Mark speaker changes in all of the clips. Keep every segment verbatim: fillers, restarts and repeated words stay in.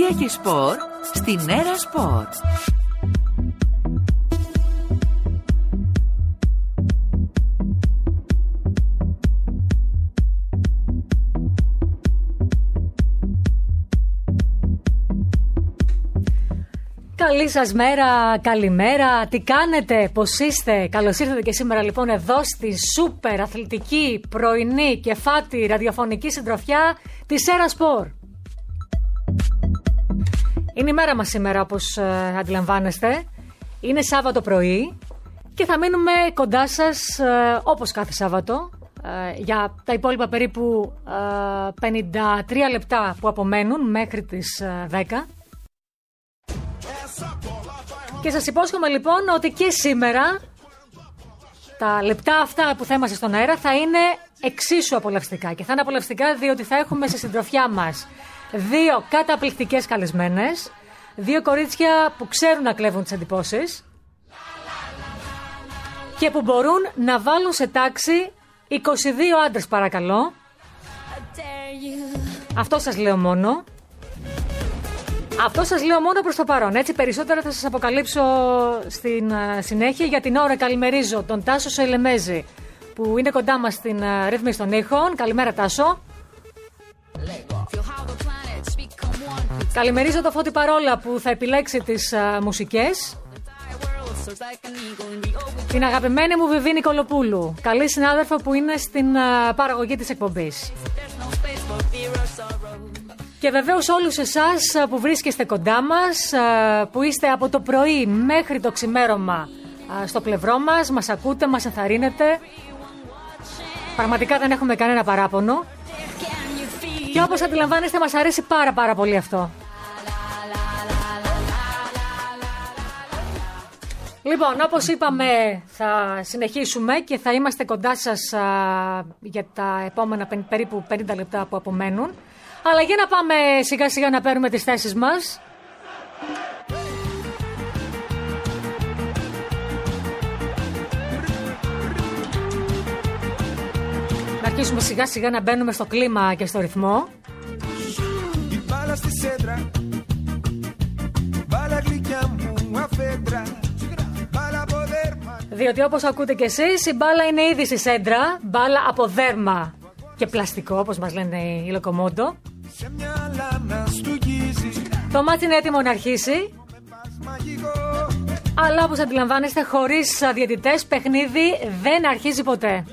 Speaker 1: Τι έχει σπορ στην Έρα Σπορ.
Speaker 2: Καλή σας μέρα, καλημέρα, τι κάνετε, πώς είστε? Καλώς ήρθατε και σήμερα λοιπόν εδώ στη σούπερ αθλητική, πρωινή και φάτη ραδιοφωνική συντροφιά της Έρα Σπορ. Είναι η μέρα μας σήμερα, όπως ε, αντιλαμβάνεστε. Είναι Σάββατο πρωί και θα μείνουμε κοντά σας ε, όπως κάθε Σάββατο ε, για τα υπόλοιπα περίπου ε, πενήντα τρία λεπτά που απομένουν μέχρι τις ε, δέκα. Και σας υπόσχομαι λοιπόν ότι και σήμερα τα λεπτά αυτά που θα είμαστε στον αέρα θα είναι εξίσου απολαυστικά. Και θα είναι απολαυστικά διότι θα έχουμε στη συντροφιά μας δύο καταπληκτικές καλεσμένες, δύο κορίτσια που ξέρουν να κλέβουν τις εντυπώσεις και που μπορούν να βάλουν σε τάξη είκοσι δύο άντρες, παρακαλώ. Αυτό σας λέω μόνο. Αυτό σας λέω μόνο προς το παρόν. Έτσι περισσότερα θα σας αποκαλύψω στην uh, συνέχεια. Για την ώρα καλημερίζω τον Τάσο Σελεμέζη που είναι κοντά μας στην uh, ρύθμιση των ήχων. Καλημέρα Τάσο. Καλημερίζω το Φώτη Παρόλα που θα επιλέξει τις uh, μουσικές. Την αγαπημένη μου Βιβί Νικολοπούλου, καλή συνάδελφο που είναι στην uh, παραγωγή της εκπομπής. Και βεβαίως όλους εσάς που βρίσκεστε κοντά μας, που είστε από το πρωί μέχρι το ξημέρωμα στο πλευρό μας, μας ακούτε, μας ενθαρρύνετε. Πραγματικά δεν έχουμε κανένα παράπονο. Και όπως αντιλαμβάνεστε μας αρέσει πάρα πάρα πολύ αυτό. Λοιπόν, όπως είπαμε θα συνεχίσουμε και θα είμαστε κοντά σας α, για τα επόμενα περίπου πενήντα λεπτά που απομένουν. Αλλά για να πάμε σιγά σιγά να παίρνουμε τις θέσεις μας. Να αρχίσουμε σιγά σιγά να μπαίνουμε στο κλίμα και στο ρυθμό. Διότι όπως ακούτε κι εσείς, η μπάλα είναι ήδη στη σέντρα, μπάλα από δέρμα και πλαστικό, όπως μας λένε οι Λοκομόντο. Το μάτι είναι έτοιμο να αρχίσει. Αλλά όπως αντιλαμβάνεστε, χωρίς διαιτητές παιχνίδι δεν αρχίζει ποτέ.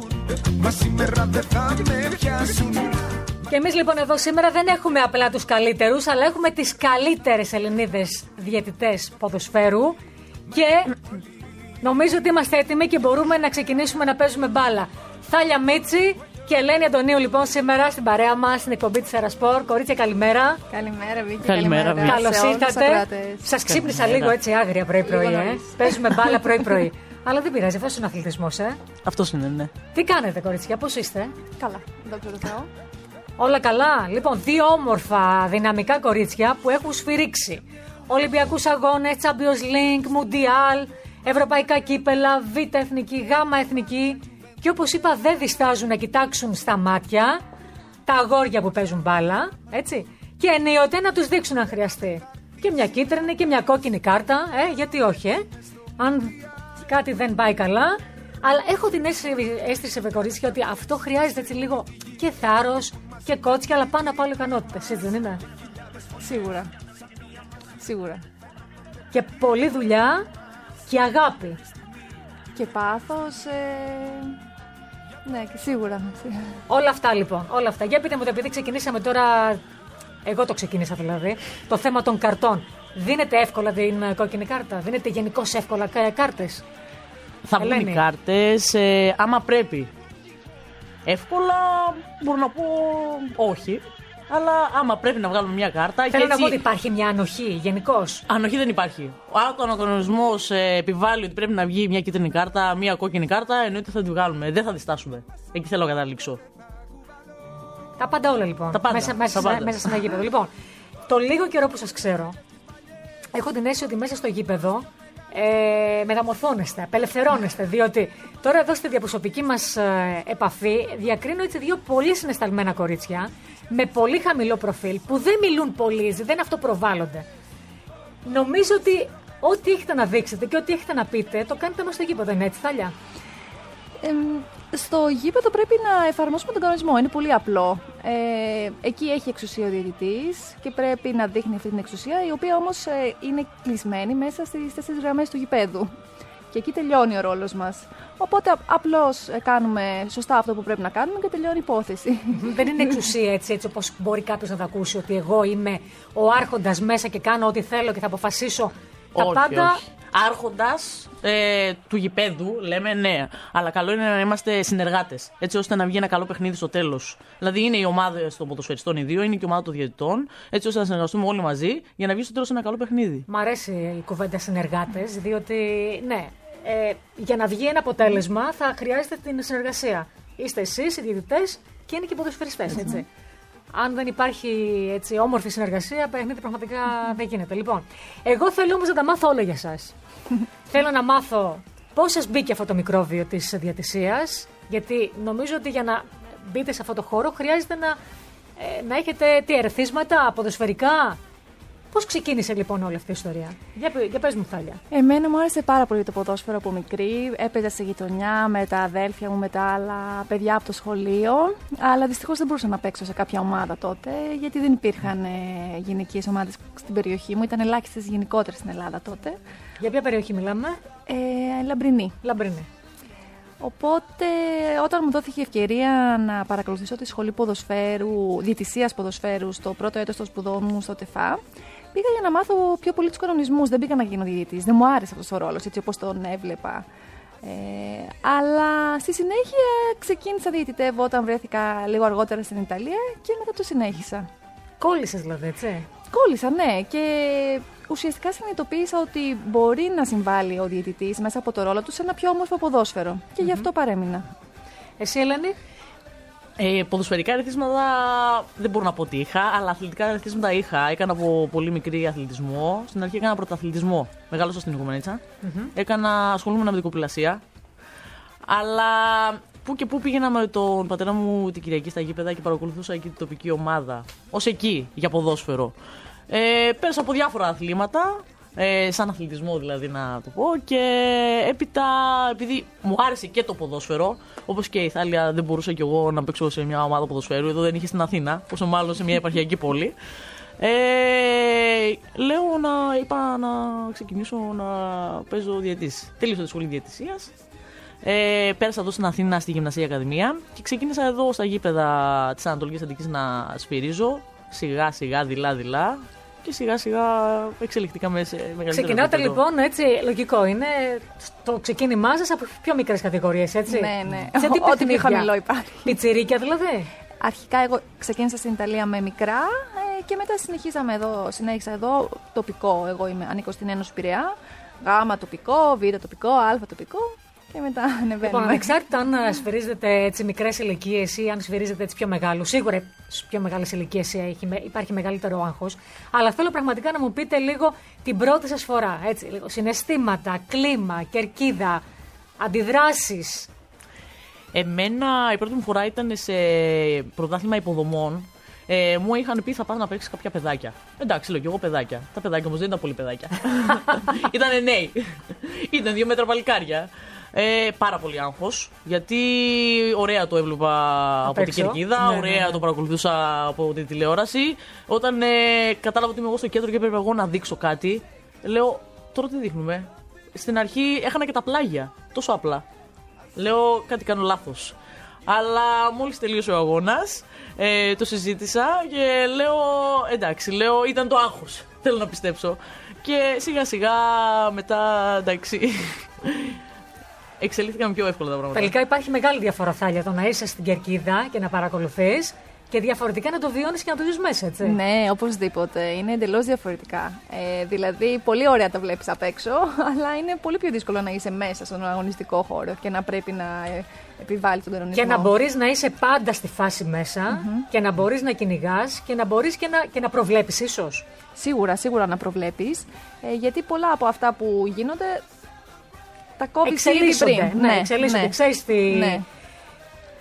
Speaker 2: Και εμείς λοιπόν εδώ σήμερα δεν έχουμε απλά τους καλύτερους, αλλά έχουμε τις καλύτερες Ελληνίδες διαιτητές ποδοσφαίρου. Και νομίζω ότι είμαστε έτοιμοι και μπορούμε να ξεκινήσουμε να παίζουμε μπάλα. Θάλια Μίτσι και Ελένη Αντωνίου λοιπόν σήμερα στην παρέα μας, στην εκπομπή της Έρα Σπορ. Κορίτσια, καλημέρα.
Speaker 3: Καλημέρα, Βίκη.
Speaker 4: Καλημέρα, Βίκη.
Speaker 2: Καλώς ήρθατε. Σας ξύπνησα λίγο έτσι άγρια πρωί-πρωί. Ε. Παίζουμε μπάλα πρωί-πρωί. Αλλά δεν πειράζει, αυτός είναι ο αθλητισμός, ε.
Speaker 4: Αυτός είναι, ναι.
Speaker 2: Τι κάνετε, κορίτσια, πώς είστε?
Speaker 3: Καλά, δόξα τω Θεώ.
Speaker 2: Όλα καλά. Λοιπόν, δύο όμορφα δυναμικά κορίτσια που έχουν σφυρίξει Ολυμπιακούς αγώνες, Champions League, Mundial, ευρωπαϊκά κύπελα, Β' εθνική, Γ' εθνική. Και όπως είπα, δεν διστάζουν να κοιτάξουν στα μάτια τα αγόρια που παίζουν μπάλα, έτσι. Και ενίοτε να τους δείξουν αν χρειαστεί. Και μια κίτρινη και μια κόκκινη κάρτα, ε, γιατί όχι, ε. Αν κάτι δεν πάει καλά. Αλλά έχω την αίσθηση, με κορίτσια, ότι αυτό χρειάζεται έτσι λίγο και θάρρος και κότσια, αλλά πάνω απ' άλλο ικανότητες, έτσι δεν είναι?
Speaker 3: Σίγουρα. Σίγουρα.
Speaker 2: Και πολλή δουλειά και αγάπη.
Speaker 3: Και πάθος. Ε... Ναι, και σίγουρα.
Speaker 2: Όλα αυτά λοιπόν. Όλα αυτά. Για πείτε μου, επειδή ξεκινήσαμε τώρα. Εγώ το ξεκίνησα δηλαδή. Το θέμα των καρτών. Δίνετε εύκολα την κόκκινη κάρτα? Δίνετε γενικώς εύκολα κάρτες?
Speaker 4: Θα βγουν οι κάρτες ε, άμα πρέπει. Εύκολα μπορώ να πω όχι. Αλλά άμα πρέπει να βγάλουμε μια κάρτα.
Speaker 2: Θέλω
Speaker 4: έτσι...
Speaker 2: να πω ότι υπάρχει μια ανοχή γενικώς.
Speaker 4: Ανοχή δεν υπάρχει. Αν ο κανονισμός ε, επιβάλλει ότι πρέπει να βγει μια κίτρινη κάρτα, μια κόκκινη κάρτα, εννοείται θα τη βγάλουμε. Δεν θα διστάσουμε. Εκεί θέλω να καταλήξω.
Speaker 2: Τα πάντα όλα λοιπόν.
Speaker 4: Τα πάντα,
Speaker 2: μέσα, μέσα,
Speaker 4: τα πάντα.
Speaker 2: μέσα σε ένα γήπεδο. Λοιπόν, το λίγο καιρό που σας ξέρω, έχω την αίσθηση ότι μέσα στο γήπεδο ε, μεταμορφώνεστε, απελευθερώνεστε. Διότι τώρα εδώ στη διαπροσωπική μας ε, επαφή διακρίνω έτσι δύο πολύ συναισθαλμένα κορίτσια. με πολύ χαμηλό προφίλ, που δεν μιλούν πολύ, δεν αυτοπροβάλλονται. Νομίζω ότι ό,τι έχετε να δείξετε και ό,τι έχετε να πείτε, το κάνετε μέσα στο γήπεδο, είναι έτσι, Θάλια?
Speaker 3: Ε, στο γήπεδο πρέπει να εφαρμόσουμε τον κανονισμό. Είναι πολύ απλό. Ε, εκεί έχει εξουσία ο διαιτητής και πρέπει να δείχνει αυτή την εξουσία, η οποία όμως ε, είναι κλεισμένη μέσα στις τέσσερις γραμμές του γηπέδου. Και εκεί τελειώνει ο ρόλος μας. Οπότε απλώς κάνουμε σωστά αυτό που πρέπει να κάνουμε και τελειώνει η υπόθεση.
Speaker 2: Δεν είναι εξουσία έτσι, έτσι όπως μπορεί κάποιος να το ακούσει, ότι εγώ είμαι ο άρχοντας μέσα και κάνω ό,τι θέλω και θα αποφασίσω τα
Speaker 4: όχι,
Speaker 2: πάντα.
Speaker 4: Όχι. Άρχοντας ε, του γηπέδου, λέμε ναι, αλλά καλό είναι να είμαστε συνεργάτες, έτσι ώστε να βγει ένα καλό παιχνίδι στο τέλος. Δηλαδή είναι η ομάδα των ποδοσφαιριστών οι δύο, είναι και η ομάδα των διαιτητών, έτσι ώστε να συνεργαστούμε όλοι μαζί για να βγει στο τέλος ένα καλό παιχνίδι.
Speaker 2: Μ' αρέσει η κουβέντα συνεργάτες, διότι ναι, ε, για να βγει ένα αποτέλεσμα θα χρειάζεται την συνεργασία. Είστε εσείς οι διαιτητές και είναι και οι ποδοσφαιριστές, έτσι. Αν δεν υπάρχει έτσι, όμορφη συνεργασία, παιχνίδι πραγματικά δεν γίνεται. Λοιπόν, εγώ θέλω όμως να τα μάθω όλα για εσάς. Θέλω να μάθω πώς σας μπήκε αυτό το μικρόβιο της διαιτησίας, γιατί νομίζω ότι για να μπείτε σε αυτό το χώρο χρειάζεται να, ε, να έχετε τι ερεθίσματα, ποδοσφαιρικά. Πώς ξεκίνησε λοιπόν όλη αυτή η ιστορία? Για, για πες μου, Θάλια.
Speaker 3: Εμένα μου άρεσε πάρα πολύ το ποδόσφαιρο από μικρή. Έπαιζα σε γειτονιά με τα αδέλφια μου, με τα άλλα παιδιά από το σχολείο. Αλλά δυστυχώς δεν μπορούσα να παίξω σε κάποια ομάδα τότε, γιατί δεν υπήρχαν ε, γυναικείες ομάδες στην περιοχή μου. Ήταν ελάχιστες γενικότερες στην Ελλάδα τότε.
Speaker 2: Για ποια περιοχή μιλάμε?
Speaker 3: Ε, Λαμπρινή.
Speaker 2: Λαμπρινή.
Speaker 3: Οπότε, όταν μου δόθηκε η ευκαιρία να παρακολουθήσω τη σχολή ποδοσφαίρου, διαιτησίας ποδοσφαίρου στο πρώτο έτος των σπουδών μου στο ΤΕΦΑ, πήγα για να μάθω πιο πολύ τους κανονισμούς. Δεν πήγα να γίνω διαιτητής. Δεν μου άρεσε αυτός ο ρόλος, έτσι όπως τον έβλεπα. Ε, αλλά στη συνέχεια ξεκίνησα να διαιτητεύω όταν βρέθηκα λίγο αργότερα στην Ιταλία και μετά το συνέχισα.
Speaker 2: Κόλλησες δηλαδή, έτσι?
Speaker 3: Κόλλησα, ναι. Και ουσιαστικά συνειδητοποίησα ότι μπορεί να συμβάλλει ο διαιτητής μέσα από το ρόλο του σε ένα πιο όμορφο ποδόσφαιρο. Και mm-hmm. γι' αυτό παρέμεινα.
Speaker 2: Εσύ, Ελένη?
Speaker 4: Ε, ποδοσφαιρικά ερεθίσματα δεν μπορώ να πω ότι είχα, αλλά αθλητικά ερεθίσματα είχα. Έκανα από πολύ μικρή αθλητισμό. Στην αρχή έκανα πρωταθλητισμό. Μεγάλωσα στην Οικουμενίτσα. Mm-hmm. Έκανα, ασχολούμαι με δικοπηλασία. Αλλά πού και πού πήγαινα με τον πατέρα μου την Κυριακή στα γήπεδα και παρακολουθούσα εκεί την τοπική ομάδα. Ως εκεί για ποδόσφαιρο. Ε, πέρασα από διάφορα αθλήματα. Ε, σαν αθλητισμό δηλαδή να το πω, και έπειτα επειδή μου άρεσε και το ποδόσφαιρο, όπως και η Θάλια δεν μπορούσα κι εγώ να παίξω σε μια ομάδα ποδοσφαίρου, εδώ δεν είχε στην Αθήνα, πόσο μάλλον σε μια επαρχιακή πόλη, ε, λέω να είπα να ξεκινήσω να παίζω διαιτής. Τελείωσα τη σχολή διαιτησίας, ε, πέρασα εδώ στην Αθήνα στη Γυμναστική Ακαδημία και ξεκίνησα εδώ στα γήπεδα της Ανατολικής Αττικής να σφυρίζω σιγά σιγά, δειλά δειλά. Και σιγά σιγά εξελιχθήκαμε σε μεγαλύτερο.
Speaker 2: Ξεκινάτε
Speaker 4: επίπεδο.
Speaker 2: λοιπόν, έτσι, λογικό είναι το ξεκίνημά σας από πιο μικρές κατηγορίες, έτσι.
Speaker 3: Ναι, ναι.
Speaker 2: Σε τι
Speaker 3: Ό,τι πιο χαμηλό υπάρχει.
Speaker 2: Πιτσιρίκια δηλαδή.
Speaker 3: Αρχικά εγώ ξεκίνησα στην Ιταλία με μικρά ε, και μετά συνεχίσαμε εδώ, συνέχισα εδώ τοπικό. Εγώ είμαι, ανήκω στην Ένωση Πειραιά. Γ τοπικό, Β τοπικό, Α τοπικό. Και μετά ανεβαίνουμε.
Speaker 2: Λοιπόν, ανεξάρτητα αν σφυρίζετε έτσι μικρές ηλικίες ή αν σφυρίζετε έτσι πιο μεγάλους, σίγουρα στις πιο μεγάλες ηλικίες υπάρχει μεγαλύτερο άγχος. Αλλά θέλω πραγματικά να μου πείτε λίγο την πρώτη σας φορά. Έτσι, λίγο συναισθήματα, κλίμα, κερκίδα, αντιδράσεις.
Speaker 4: Εμένα η πρώτη μου φορά ήταν σε πρωτάθλημα υποδομών. Ε, μου είχαν πει θα πας να παίξεις κάποια παιδάκια. Εντάξει, λέω και εγώ παιδάκια. Τα παιδάκια όμως δεν ήταν πολύ παιδάκια. Ήτανε νέοι. Ήταν δύο μέτρα παλικάρια. Ε, πάρα πολύ άγχος, γιατί ωραία το έβλεπα από την κερκίδα, ναι, ωραία ναι, ναι. το παρακολουθούσα από τη τηλεόραση. Όταν ε, κατάλαβα ότι είμαι εγώ στο κέντρο και έπρεπε εγώ να δείξω κάτι, λέω τώρα τι δείχνουμε. Στην αρχή έχανα και τα πλάγια, τόσο απλά. Λέω κάτι κάνω λάθος. Αλλά μόλις τελείωσε ο αγώνας, ε, το συζήτησα και λέω εντάξει, λέω ήταν το άγχος, θέλω να πιστέψω. Και σιγά σιγά μετά εντάξει... εξελίχθηκαν πιο εύκολα τα πράγματα.
Speaker 2: Τελικά υπάρχει μεγάλη διαφορά, Θάλια, το να είσαι στην κερκίδα και να παρακολουθείς και διαφορετικά να το βιώνεις και να το ζεις μέσα, έτσι.
Speaker 3: Ναι, οπωσδήποτε. Είναι εντελώς διαφορετικά. Ε, δηλαδή, πολύ ωραία τα βλέπεις απ' έξω, αλλά είναι πολύ πιο δύσκολο να είσαι μέσα στον αγωνιστικό χώρο και να πρέπει να επιβάλλεις τον κανονισμό.
Speaker 2: Και να μπορείς να είσαι πάντα στη φάση μέσα mm-hmm. και να μπορείς να κυνηγάς και να μπορείς και να, και να προβλέπεις ίσως.
Speaker 3: Σίγουρα, σίγουρα να προβλέπεις, ε, γιατί πολλά από αυτά που γίνονται. Τα κόβεις ήδη πριν.
Speaker 2: Ναι, εξελίσσονται.
Speaker 3: Ναι.
Speaker 2: Ξέρεις τι,
Speaker 3: ναι.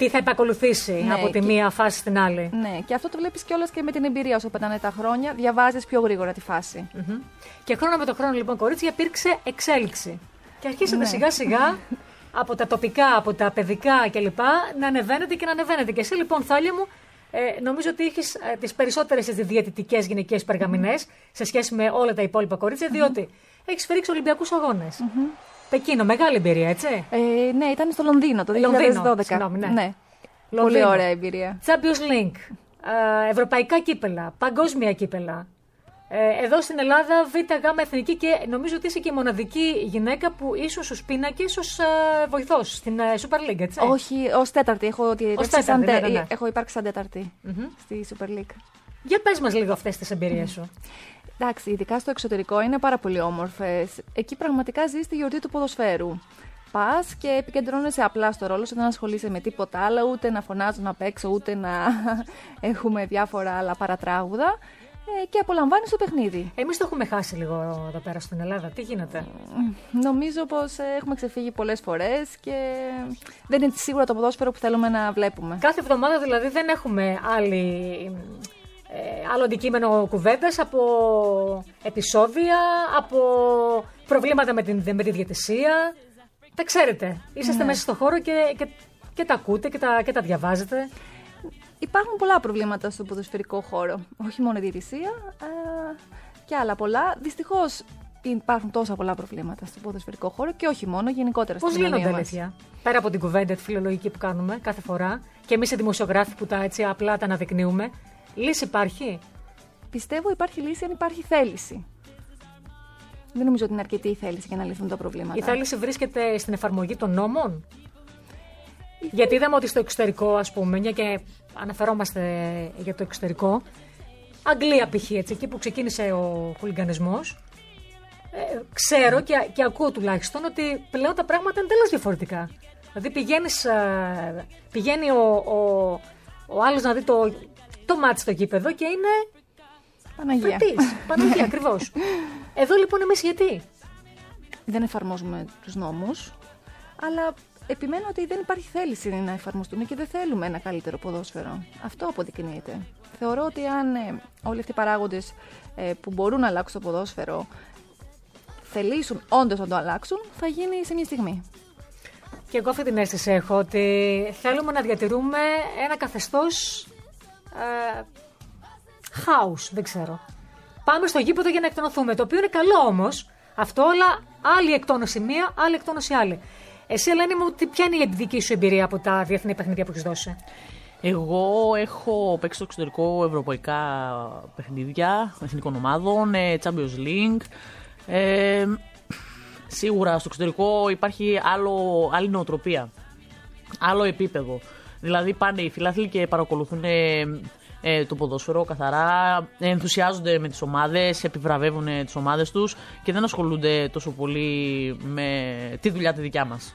Speaker 2: τι θα επακολουθήσει
Speaker 3: Ναι,
Speaker 2: από τη
Speaker 3: και...
Speaker 2: μία φάση στην άλλη.
Speaker 3: Ναι, και αυτό το βλέπεις κιόλας και με την εμπειρία. Όσο περνάνε τα χρόνια, διαβάζεις πιο γρήγορα τη φάση.
Speaker 2: Mm-hmm. Και χρόνο με το χρόνο, λοιπόν, κορίτσια, υπήρξε εξέλιξη. Και αρχίσατε
Speaker 3: Ναι.
Speaker 2: σιγά-σιγά από τα τοπικά, από τα παιδικά κλπ. Να ανεβαίνετε και να ανεβαίνετε. Και εσύ, λοιπόν, Θάλια μου, ε, νομίζω ότι έχεις ε, τις περισσότερες διαιτητικές γυναικείες περγαμηνές mm-hmm. σε σχέση με όλα τα υπόλοιπα κορίτσια, mm-hmm. διότι έχεις φυρίξει Ολυμπιακούς Αγώνες. Mm-hmm. Πεκίνο, μεγάλη εμπειρία, έτσι.
Speaker 3: Ε, ναι, ήταν στο Λονδίνο το δύο χιλιάδες δώδεκα.
Speaker 2: Συγγνώμη, ναι.
Speaker 3: ναι.
Speaker 2: Λονδίνο.
Speaker 3: Πολύ ωραία εμπειρία.
Speaker 2: Champions League, ε, ευρωπαϊκά κύπελα, παγκόσμια κύπελα. Ε, εδώ στην Ελλάδα, Β' Γ' εθνική, και νομίζω ότι είσαι και η μοναδική γυναίκα που ήσουν στους πίνακες ως ε, βοηθός στην ε, Super League, έτσι.
Speaker 3: Όχι, ως τέταρτη. Έχω,
Speaker 2: τέταρτη,
Speaker 3: σαν,
Speaker 2: ναι, ναι, ναι.
Speaker 3: έχω υπάρξει σαν τέταρτη mm-hmm. στη Super League.
Speaker 2: Για πες μας λίγο αυτές τις εμπειρίες σου.
Speaker 3: Εντάξει, ειδικά στο εξωτερικό είναι πάρα πολύ όμορφες. Εκεί πραγματικά ζεις τη γιορτή του ποδοσφαίρου. Πας και επικεντρώνεσαι απλά στο ρόλο σου, δεν ασχολείσαι με τίποτα άλλο, ούτε να φωνάζουν απ' έξω, ούτε να έχουμε διάφορα άλλα παρατράγουδα. Και απολαμβάνεις το παιχνίδι.
Speaker 2: Εμείς το έχουμε χάσει λίγο εδώ πέρα στην Ελλάδα. Τι γίνεται?
Speaker 3: Νομίζω πως έχουμε ξεφύγει πολλές φορές και δεν είναι σίγουρα το ποδόσφαιρο που θέλουμε να βλέπουμε.
Speaker 2: Κάθε εβδομάδα δηλαδή δεν έχουμε άλλη, ε, άλλο αντικείμενο κουβέντας από επεισόδια, από προβλήματα με, την, με τη διαιτησία. Τα ξέρετε. Είσαστε ναι. μέσα στο χώρο και, και, και τα ακούτε και τα, και τα διαβάζετε.
Speaker 3: Υπάρχουν πολλά προβλήματα στο ποδοσφαιρικό χώρο. Όχι μόνο η διαιτησία, αλλά και άλλα πολλά. Δυστυχώς υπάρχουν τόσα πολλά προβλήματα στο ποδοσφαιρικό χώρο και όχι μόνο, γενικότερα στην κοινωνία μας. Πώς γίνονται, αλήθεια? Πέρα
Speaker 2: από την κουβέντα, τη φιλολογική που κάνουμε κάθε φορά, και εμείς οι δημοσιογράφοι που τα έτσι απλά τα αναδεικνύουμε, λύση υπάρχει?
Speaker 3: Πιστεύω υπάρχει λύση αν υπάρχει θέληση. Δεν νομίζω ότι είναι αρκετή η θέληση για να λυθούν τα προβλήματα.
Speaker 2: Η θέληση βρίσκεται στην εφαρμογή των νόμων. Γιατί είδαμε ότι στο εξωτερικό, ας πούμε, μια και αναφερόμαστε για το εξωτερικό, Αγγλία π.χ., έτσι, εκεί που ξεκίνησε ο χουλιγκανισμός, ε, ξέρω και, και ακούω τουλάχιστον ότι πλέον τα πράγματα είναι τελώς διαφορετικά. Δηλαδή πηγαίνεις, ε, πηγαίνει ο, ο, ο άλλος να δει το, το μάτι στο γήπεδο και είναι
Speaker 3: Παναγία.
Speaker 2: Φετής, Παναγία ακριβώς. Εδώ λοιπόν εμείς γιατί?
Speaker 3: Δεν εφαρμόζουμε τους νόμους, αλλά επιμένω ότι δεν υπάρχει θέληση να εφαρμοστούν και δεν θέλουμε ένα καλύτερο ποδόσφαιρο. Αυτό αποδεικνύεται. Θεωρώ ότι αν ε, όλοι αυτοί οι παράγοντες ε, που μπορούν να αλλάξουν το ποδόσφαιρο θελήσουν όντως να το αλλάξουν, θα γίνει σε μια στιγμή.
Speaker 2: Και εγώ αυτή την αίσθηση έχω, ότι θέλουμε να διατηρούμε ένα καθεστώς ε, χάους, δεν ξέρω. Πάμε στο γήπεδο για να εκτονωθούμε, το οποίο είναι καλό όμως αυτό, αλλά άλλη εκτόνωση μία, άλλη εκτόνωση άλλη. Εσύ, Ελένη μου, ποια είναι η δική σου εμπειρία από τα διεθνή παιχνίδια που έχεις δώσει?
Speaker 4: Εγώ έχω παίξει στο εξωτερικό ευρωπαϊκά παιχνίδια εθνικών ομάδων, Champions League. Ε, σίγουρα στο εξωτερικό υπάρχει άλλο, άλλη νοοτροπία, άλλο επίπεδο. Δηλαδή πάνε οι φιλάθλοι και παρακολουθούν ε, το ποδόσφαιρο καθαρά, ενθουσιάζονται με τις ομάδες, επιβραβεύουν τις ομάδες τους και δεν ασχολούνται τόσο πολύ με τη δουλειά τη δικιά μας.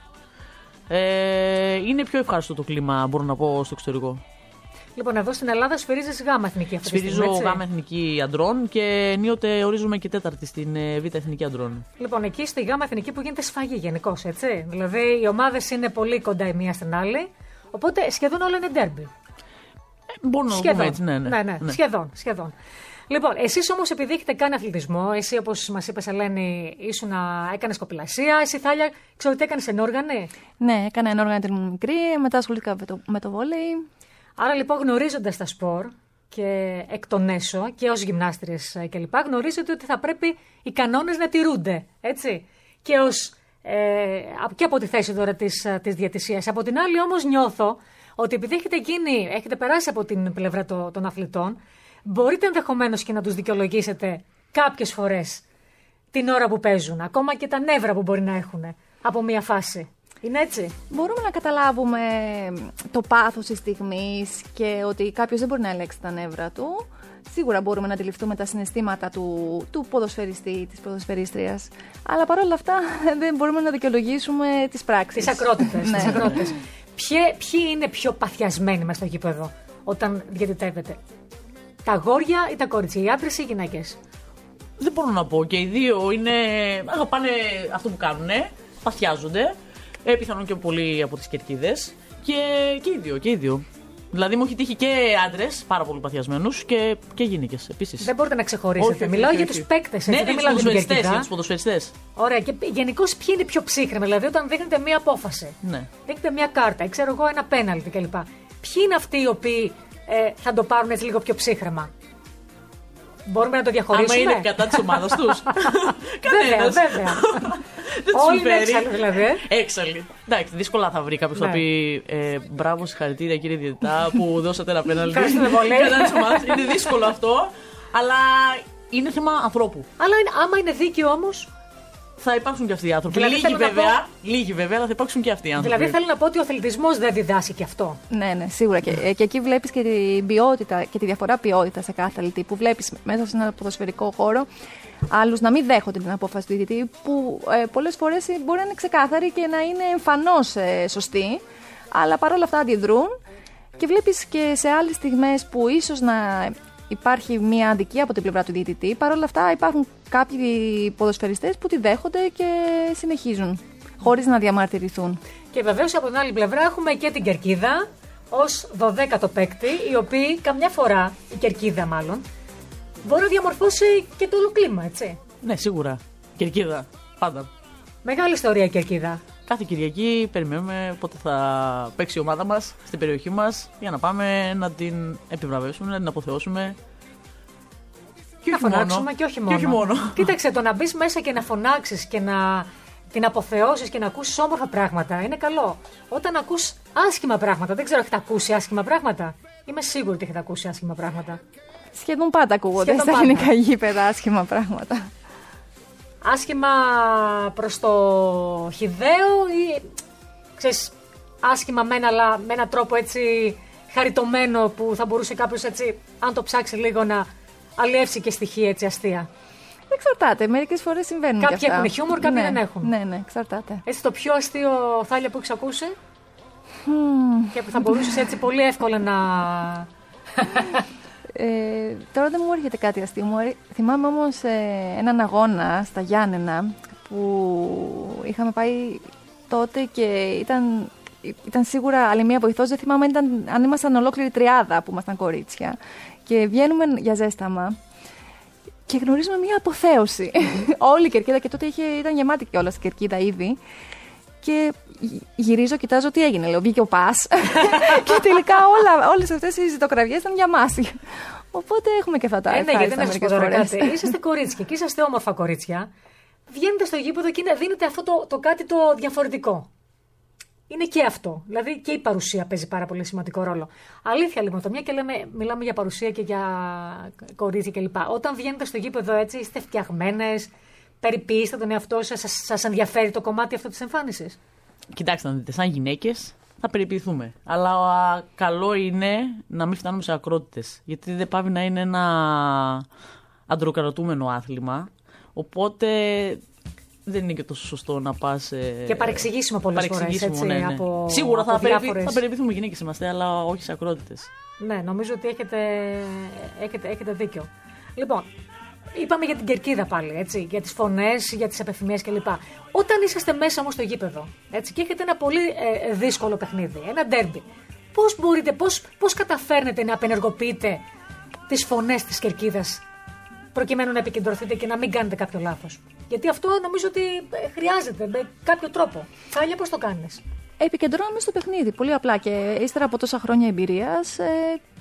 Speaker 4: Ε, είναι πιο ευχάριστο το κλίμα, μπορώ να πω, στο εξωτερικό.
Speaker 2: Λοιπόν, εδώ στην Ελλάδα σφυρίζεις γάμα εθνική αυτή τη στιγμή.
Speaker 4: Σφυρίζω γάμα εθνική αντρών και ενίοτε ορίζουμε και τέταρτη στην Β' εθνική αντρών.
Speaker 2: Λοιπόν, εκεί στη γάμα εθνική που γίνεται σφαγή γενικώς, έτσι. Δηλαδή οι ομάδες είναι πολύ κοντά η μία στην άλλη, οπότε σχεδόν όλα είναι ντέρμπι.
Speaker 4: Ε, μπορούμε να το πούμε έτσι, ναι, ναι.
Speaker 2: Ναι, ναι, ναι. Σχεδόν, σχεδόν. Λοιπόν, εσείς όμως επειδή έχετε κάνει αθλητισμό, εσύ όπως μας είπες, Ελένη, ήσουν να έκανες κοπηλασία, εσύ Θάλια, ξέρω ότι έκανες ενόργανη.
Speaker 3: Ναι, έκανα ενόργανη την μικρή, μετά ασχολήθηκα με το, με το βόλεϊ.
Speaker 2: Άρα λοιπόν, γνωρίζοντας τα σπορ και εκ των έσω και ως γυμνάστριες κλπ., γνωρίζετε ότι θα πρέπει οι κανόνες να τηρούνται, έτσι. Και, ως, ε, και από τη θέση τώρα της, της διαιτησίας. Από την άλλη όμως νιώθω ότι επειδή έχετε, γίνει, έχετε περάσει από την πλευρά το, των αθλητών, μπορείτε ενδεχομένως και να τους δικαιολογήσετε κάποιες φορές την ώρα που παίζουν, ακόμα και τα νεύρα που μπορεί να έχουν από μία φάση. Είναι έτσι?
Speaker 3: Μπορούμε να καταλάβουμε το πάθος της στιγμής και ότι κάποιος δεν μπορεί να ελέγξει τα νεύρα του. Σίγουρα μπορούμε να αντιληφθούμε τα συναισθήματα του, του ποδοσφαιριστή, της ποδοσφαιρίστριας. Αλλά παρόλα αυτά δεν μπορούμε να δικαιολογήσουμε τις πράξεις.
Speaker 2: Τις ακρότητες. Τις ακρότητες. Ποιοι, ποιοι είναι πιο παθιασμένοι μες στο γήπεδο όταν διαιτητεύετε? Τα αγόρια ή τα κορίτσια, οι άντρες ή οι γυναίκες?
Speaker 4: Δεν μπορώ να πω. Και οι δύο είναι, αγαπάνε αυτό που κάνουν, παθιάζονται. Ε, πιθανόν και πολλοί από τις κερκίδες. Και, και οι δύο, και οι δύο. Δηλαδή μου έχει τύχει και άντρες πάρα πολύ παθιασμένους και, και γυναίκες επίσης.
Speaker 2: Δεν μπορείτε να ξεχωρίσετε.
Speaker 4: Όχι, όχι,
Speaker 2: μιλάω
Speaker 4: όχι,
Speaker 2: για
Speaker 4: όχι.
Speaker 2: τους παίκτες.
Speaker 4: Ναι,
Speaker 2: δεν
Speaker 4: για
Speaker 2: μιλάω
Speaker 4: τους
Speaker 2: για την
Speaker 4: ποδοσφαιριστές.
Speaker 2: κερκίδα.
Speaker 4: Για τους ποδοσφαιριστές.
Speaker 2: Ωραία, και γενικώς ποιοι είναι πιο ψύχρεμοι, δηλαδή όταν δείχνετε μία απόφαση,
Speaker 4: Ναι.
Speaker 2: δείχνετε μία κάρτα, ξέρω εγώ ένα πέναλτι κλπ. Ποιοι είναι αυτοί οι οποίοι ε, θα το πάρουν έτσι λίγο πιο ψύχρεμα? Μπορούμε να το διαχωρίσουμε.
Speaker 4: Άμα είναι κατά της ομάδας τους.
Speaker 2: Βέβαια,
Speaker 4: Κανένας.
Speaker 2: βέβαια.
Speaker 4: Δεν τους
Speaker 2: Όλοι είναι
Speaker 4: συμφέρει.
Speaker 2: έξαλλοι δηλαδή. ε.
Speaker 4: Έξαλλοι. Εντάξει, δύσκολα θα βρει κάποιο
Speaker 2: Ναι.
Speaker 4: να πει ε, μπράβο, συγχαρητήρια κύριε διαιτητά που δώσατε ένα πέναλτι.
Speaker 2: Ευχαριστούμε πολύ.
Speaker 4: Κατά της ομάδας. Είναι δύσκολο αυτό, αλλά είναι θέμα ανθρώπου.
Speaker 2: Αλλά είναι, άμα είναι δίκαιο όμως.
Speaker 4: Θα υπάρξουν και αυτοί οι άνθρωποι.
Speaker 2: Δηλαδή,
Speaker 4: λίγοι
Speaker 2: θέλω να
Speaker 4: βέβαια, λίγοι βέβαια, αλλά θα υπάρξουν και αυτοί οι άνθρωποι.
Speaker 2: Δηλαδή θέλω να πω ότι ο αθλητισμός δεν διδάσκει και αυτό.
Speaker 3: Ναι, ναι, σίγουρα. Και, ε, και εκεί βλέπεις και την ποιότητα και τη διαφορά ποιότητα σε κάθε αθλητή. Που βλέπεις μέσα σε ένα ποδοσφαιρικό χώρο άλλους να μην δέχονται την απόφαση του διαιτητή, που ε, πολλές φορές μπορεί να είναι ξεκάθαρη και να είναι εμφανώς ε, σωστή, αλλά παρόλα αυτά αντιδρούν. Και βλέπεις και σε άλλες στιγμές που ίσως να υπάρχει μια αδικία από την πλευρά του διαιτητή, παρόλα αυτά υπάρχουν κάποιοι ποδοσφαιριστές που τη δέχονται και συνεχίζουν, χωρίς να διαμαρτυρηθούν.
Speaker 2: Και βεβαίως από την άλλη πλευρά έχουμε και την κερκίδα ως δωδέκατο παίκτη, η οποία καμιά φορά, η κερκίδα μάλλον, μπορεί να διαμορφώσει και το όλο κλίμα, έτσι.
Speaker 4: Ναι, σίγουρα. Κερκίδα. Πάντα.
Speaker 2: Μεγάλη ιστορία η κερκίδα.
Speaker 4: Κάθε Κυριακή περιμένουμε πότε θα παίξει η ομάδα μας στην περιοχή μας για να πάμε να την επιβραβεύσουμε, να την αποθεώσουμε. Και
Speaker 2: Να
Speaker 4: όχι μόνο.
Speaker 2: φωνάξουμε και όχι μόνο.
Speaker 4: Και όχι μόνο.
Speaker 2: Κοίταξε, το να μπει μέσα και να φωνάξεις και να την αποθεώσεις και να ακούσεις όμορφα πράγματα είναι καλό. Όταν ακούς άσχημα πράγματα, δεν ξέρω, έχετε ακούσει άσχημα πράγματα? Είμαι σίγουρη ότι έχετε ακούσει άσχημα πράγματα.
Speaker 3: Σχεδόν πάντα ακούγονται
Speaker 2: Σχεδόν
Speaker 3: στα
Speaker 2: πάντα.
Speaker 3: γενικά γήπεδα άσχημα πράγματα.
Speaker 2: Άσχημα προς το χυδαίο ή ξέρεις, άσχημα με ένα, αλλά με έναν τρόπο έτσι χαριτωμένο που θα μπορούσε κάποιος έτσι, αν το ψάξει λίγο, να αλλιεύσει και στοιχεία έτσι αστεία.
Speaker 3: Εξαρτάται, μερικές φορές συμβαίνουν
Speaker 2: Κάποιοι
Speaker 3: και αυτά.
Speaker 2: έχουν χιούμορ, κάποιοι
Speaker 3: ναι,
Speaker 2: δεν έχουν.
Speaker 3: Ναι, ναι, εξαρτάται.
Speaker 2: Έτσι το πιο αστείο Θάλια που έχεις ακούσει και που θα μπορούσες έτσι πολύ εύκολα να...
Speaker 3: Ε, τώρα δεν μου έρχεται κάτι αστείο. Μου έρ- θυμάμαι όμως ε, έναν αγώνα στα Γιάννενα που είχαμε πάει τότε και ήταν, ήταν σίγουρα άλλη μία βοηθός. Δεν θυμάμαι αν, ήταν, αν ήμασταν ολόκληρη τριάδα που ήμασταν κορίτσια. Και βγαίνουμε για ζέσταμα και γνωρίζουμε μία αποθέωση. Όλη η κερκίδα, και τότε είχε, ήταν γεμάτη κιόλας η κερκίδα ήδη. Και γυρίζω, κοιτάζω τι έγινε. Λέω, βγήκε ο Πας. Και τελικά όλα, όλες αυτές οι ζητοκραυγές ήταν για μας. Οπότε έχουμε και αυτά τα
Speaker 2: Ε, ναι, γιατί
Speaker 3: ευχάριστα
Speaker 2: να σας πω
Speaker 3: μερικές
Speaker 2: τώρα
Speaker 3: φορές.
Speaker 2: κάτι. Είσαστε κορίτσια και είσαστε όμορφα κορίτσια. Βγαίνετε στο γήπεδο και είναι- δίνετε αυτό το, το κάτι το διαφορετικό. Είναι και αυτό. Δηλαδή και η παρουσία παίζει πάρα πολύ σημαντικό ρόλο. Αλήθεια λοιπόν, το μια και λέμε, μιλάμε για παρουσία και για κορίτσια κλπ. Όταν βγαίνετε στο γήπεδο έτσι, είστε φτιαγμένες, περιποιείστε τον εαυτό σας, σας, σας ενδιαφέρει το κομμάτι αυτό της εμφάνισης?
Speaker 4: Κοιτάξτε να δείτε, σαν γυναίκες θα περιποιηθούμε. Αλλά α, καλό είναι να μην φτάνουμε σε ακρότητες. Γιατί δεν πάβει να είναι ένα αντροκρατούμενο άθλημα. Οπότε δεν είναι και τόσο σωστό να πας. Ε,
Speaker 2: Και παρεξηγήσιμο πολλές φορές,
Speaker 4: παρεξηγήσιμο,
Speaker 2: έτσι,
Speaker 4: ναι, ναι.
Speaker 2: από-
Speaker 4: Σίγουρα
Speaker 2: από
Speaker 4: θα, περιποι...
Speaker 2: διάφορες-
Speaker 4: θα περιποιηθούμε, γυναίκες είμαστε, αλλά όχι σε ακρότητες.
Speaker 2: Ναι, νομίζω ότι έχετε, έχετε, έχετε δίκιο. Λοιπόν, είπαμε για την κερκίδα πάλι, έτσι, για τις φωνές, για τις επιθυμίες κλπ. Όταν είσαστε μέσα όμως στο γήπεδο, έτσι, και έχετε ένα πολύ ε, δύσκολο παιχνίδι, ένα ντέρμπι, πώς μπορείτε, πώς, πώς καταφέρνετε να απενεργοποιείτε τις φωνές της κερκίδας προκειμένου να επικεντρωθείτε και να μην κάνετε κάποιο λάθος? Γιατί αυτό νομίζω ότι ε, χρειάζεται με κάποιο τρόπο. Θάλια, πώς το κάνεις?
Speaker 3: Επικεντρώνομαι στο παιχνίδι. Πολύ απλά, και ύστερα από τόσα χρόνια εμπειρίας, ε,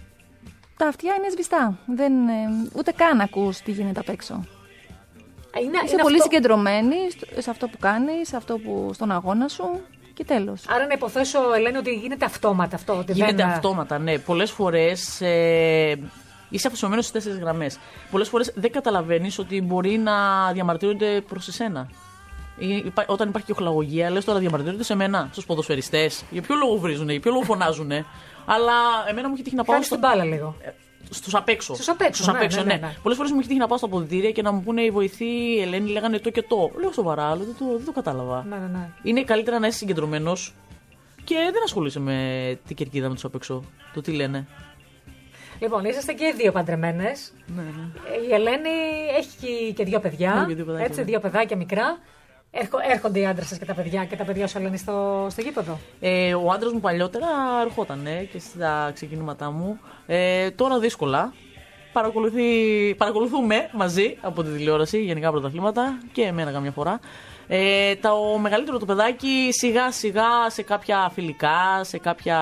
Speaker 3: τα αυτιά είναι σβηστά. Δεν, ε, ούτε καν ακούς τι γίνεται απ' έξω.
Speaker 2: Είναι,
Speaker 3: Είσαι
Speaker 2: είναι
Speaker 3: πολύ
Speaker 2: αυτό...
Speaker 3: συγκεντρωμένη στο- σε αυτό που κάνεις, σε αυτό που, στον αγώνα σου και τέλος.
Speaker 2: Άρα να υποθέσω, Ελένη, ότι γίνεται αυτόματα αυτό. Ότι
Speaker 4: Γίνεται
Speaker 2: δεν...
Speaker 4: αυτόματα, ναι. Πολλές φορές ε, είσαι αφοσιωμένος στις τέσσερις γραμμές. Πολλές φορές δεν καταλαβαίνεις ότι μπορεί να διαμαρτύρονται προς εσένα. Ή, υπά, όταν υπάρχει και οχλαγωγία, λες τώρα διαμαρτύρονται σε μένα, στους ποδοσφαιριστές. Για ποιο λόγο βρίζουνε, για ποιο λόγο φωνάζουνε. Αλλά εμένα μου έχει τύχει να πάω.
Speaker 2: Κάνεις την μπάλα λίγο.
Speaker 4: Στους απ' έξω.
Speaker 2: Στους απ' έξω, ναι, ναι, ναι, ναι.
Speaker 4: Πολλές φορές μου έχει τύχει να πάω στα αποδυτήρια και να μου πούνε οι βοηθοί, η Ελένη, λέγανε το και το. Λέω σοβαρά, λέω, δεν, το, δεν το κατάλαβα.
Speaker 2: Ναι, ναι, ναι.
Speaker 4: Είναι καλύτερα να είσαι συγκεντρωμένος και δεν ασχολείσαι με την κερκίδα με τους απ' έξω. Το τι λένε.
Speaker 2: Λοιπόν, είσαστε και οι δύο παντρεμένες.
Speaker 4: Ναι, ναι.
Speaker 2: Η Ελένη έχει και δύο παιδιά.
Speaker 4: Έχω και δύο παιδάκια,
Speaker 2: έτσι,
Speaker 4: ναι.
Speaker 2: δύο παιδάκια μικρά. Έρχο, έρχονται οι άντρες σας και τα παιδιά και τα παιδιά σου λένε στο, στο γήπεδο.
Speaker 4: Ε, ο άντρας μου παλιότερα ερχόταν και στα ξεκινήματά μου. Ε, τώρα δύσκολα. Παρακολουθούμε μαζί από τη τηλεόραση γενικά πρωταθλήματα και εμένα καμιά φορά. Ε, το μεγαλύτερο το παιδάκι σιγά σιγά σε κάποια φιλικά, σε κάποια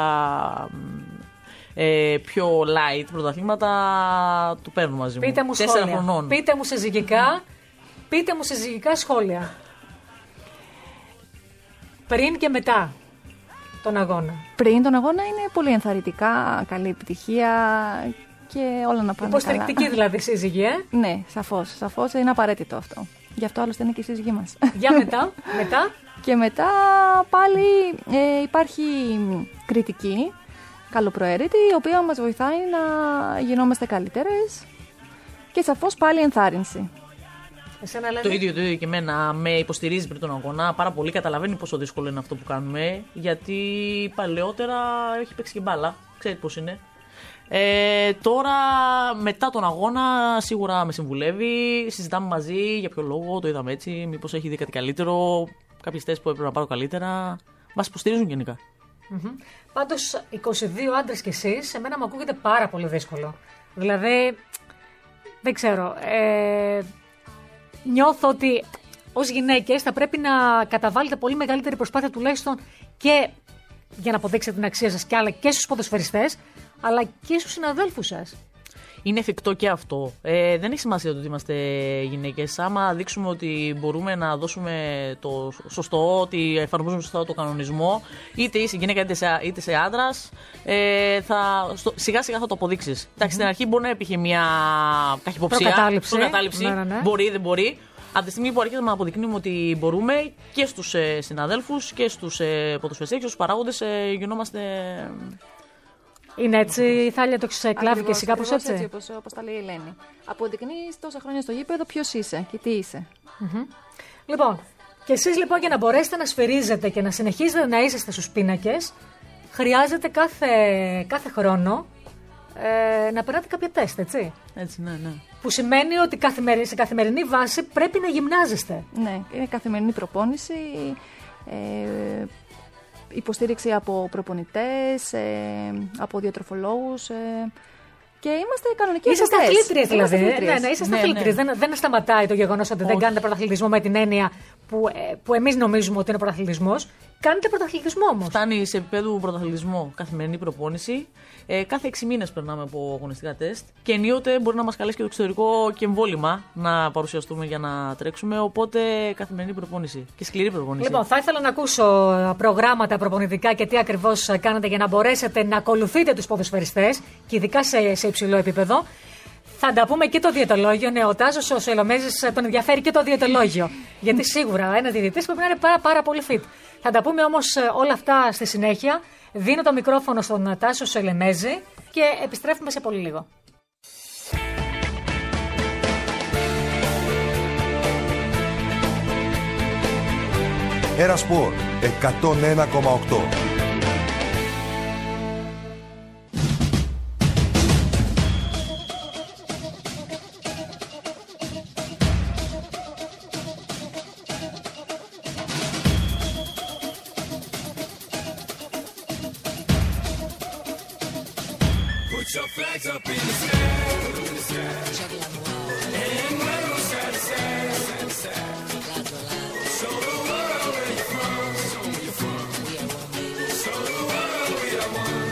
Speaker 4: ε, πιο light πρωταθλήματα του παίρνω μαζί μου.
Speaker 2: Πείτε μου
Speaker 4: Τέσσερα
Speaker 2: σχόλια.
Speaker 4: χρονών.
Speaker 2: Πείτε μου συζυγικά, πείτε μου συζυγικά σχόλια. Πριν και μετά τον αγώνα.
Speaker 3: Πριν τον αγώνα είναι πολύ ενθαρρυντικά, καλή επιτυχία και όλα να πάνε
Speaker 2: Υποστηρικτική
Speaker 3: καλά.
Speaker 2: δηλαδή σύζυγη, ε?
Speaker 3: Ναι, σαφώς, σαφώς είναι απαραίτητο αυτό. Γι' αυτό άλλωστε είναι και η σύζυγή μας.
Speaker 2: Για μετά, μετά.
Speaker 3: Και μετά πάλι ε, υπάρχει κριτική, καλοπροαίρετη, η οποία μας βοηθάει να γινόμαστε καλύτερες και σαφώς πάλι ενθάρρυνση.
Speaker 2: Εσένα,
Speaker 4: Το ίδιο, το ίδιο και εμένα. Με υποστηρίζει πριν τον αγώνα πάρα πολύ. Καταλαβαίνει πόσο δύσκολο είναι αυτό που κάνουμε. Γιατί παλαιότερα έχει παίξει και μπάλα. Ξέρετε πώς είναι. Ε, τώρα μετά τον αγώνα σίγουρα με συμβουλεύει. Συζητάμε μαζί για ποιο λόγο το είδαμε έτσι. Μήπως έχει δει κάτι καλύτερο. Κάποιες θέσεις που έπρεπε να πάρω καλύτερα. Μας υποστηρίζουν γενικά.
Speaker 2: Mm-hmm. Πάντως είκοσι δύο άντρες κι εσείς, εμένα μου ακούγεται πάρα πολύ δύσκολο. Δηλαδή, δεν ξέρω. Ε, νιώθω ότι ως γυναίκες θα πρέπει να καταβάλλετε πολύ μεγαλύτερη προσπάθεια τουλάχιστον και για να αποδείξετε την αξία σας και άλλα και στους ποδοσφαιριστές, αλλά και στους συναδέλφους σας.
Speaker 4: Είναι εφικτό και αυτό. Ε, δεν έχει σημασία το ότι είμαστε γυναίκες. Άμα δείξουμε ότι μπορούμε να δώσουμε το σωστό, ότι εφαρμόζουμε σωστά το κανονισμό, είτε είσαι γυναίκα είτε σε, είτε σε άντρας, ε, θα, στο, σιγά σιγά θα το αποδείξεις. Mm-hmm. Στην αρχή μπορεί να υπήρχε μια καχυποψία,
Speaker 2: προκατάληψη.
Speaker 4: προκατάληψη. Ναι, ναι. Μπορεί, δεν μπορεί. Από τη στιγμή που αρχίζουμε να αποδεικνύουμε ότι μπορούμε και στους ε, συναδέλφους και στους ε, ποδοσφαιριστές και στους παράγοντες ε, γινόμαστε.
Speaker 2: Είναι έτσι η Θάλια, το έχεις εκλάβει και εσύ κάπως έτσι.
Speaker 3: Έτσι όπως, όπως τα λέει η Ελένη. Αποδεικνύεις τόσα χρόνια στο γήπεδο ποιος είσαι και τι είσαι.
Speaker 2: Mm-hmm. Λοιπόν, και εσείς λοιπόν για να μπορέσετε να σφυρίζετε και να συνεχίζετε να είσαστε στους πίνακες, χρειάζεται κάθε, κάθε χρόνο ε, να περάτε κάποια τεστ, έτσι.
Speaker 4: Έτσι, ναι, ναι.
Speaker 2: Που σημαίνει ότι καθημερι... σε καθημερινή βάση πρέπει να γυμνάζεστε.
Speaker 3: Ναι, είναι καθημερινή προπόνηση, ε, υποστήριξη από προπονητές, ε, από διατροφολόγους ε, και είμαστε κανονικοί αθλητές.
Speaker 2: Είσαστε αθλήτριες δηλαδή.
Speaker 3: Αθλήτριες.
Speaker 2: Ναι, ναι, είσαστε
Speaker 4: ναι,
Speaker 2: αθλήτριες.
Speaker 4: ναι.
Speaker 2: Δεν, δεν σταματάει το γεγονός ότι Όχι. δεν κάνετε πρωταθλητισμό με την έννοια που, ε, που εμείς νομίζουμε ότι είναι πρωταθλητισμός. Κάνετε πρωταθλητισμό όμως.
Speaker 4: Φτάνει σε επίπεδο πρωταθλητισμό καθημερινή προπόνηση. Ε, κάθε έξι μήνες περνάμε από αγωνιστικά τεστ. Και ενίοτε μπορεί να μας καλέσει και το εξωτερικό και εμβόλυμα να παρουσιαστούμε για να τρέξουμε. Οπότε καθημερινή προπόνηση και σκληρή προπόνηση.
Speaker 2: Λοιπόν, θα ήθελα να ακούσω προγράμματα προπονητικά και τι ακριβώς κάνετε για να μπορέσετε να ακολουθείτε τους ποδοσφαιριστές και ειδικά σε, σε υψηλό επίπεδο. Θα τα πούμε και το διαιτολόγιο. Ναι, ο Τάσος ο Σελομέζης τον ενδιαφέρει και το διαιτολόγιο. Γιατί σίγουρα ένας διαιτητής πρέπει να είναι πάρα, πάρα πολύ fit. Θα τα πούμε όμως όλα αυτά στη συνέχεια. Δίνω το μικρόφωνο στον Τάσο Σελεμέζη και επιστρέφουμε σε πολύ λίγο.
Speaker 5: Ερασπορ εκατόν ένα κόμμα οκτώ.
Speaker 6: Your flags up in the sky. And we're sad, sad, sad. Show the world where you're from. Show me you're from. Show the world we are one.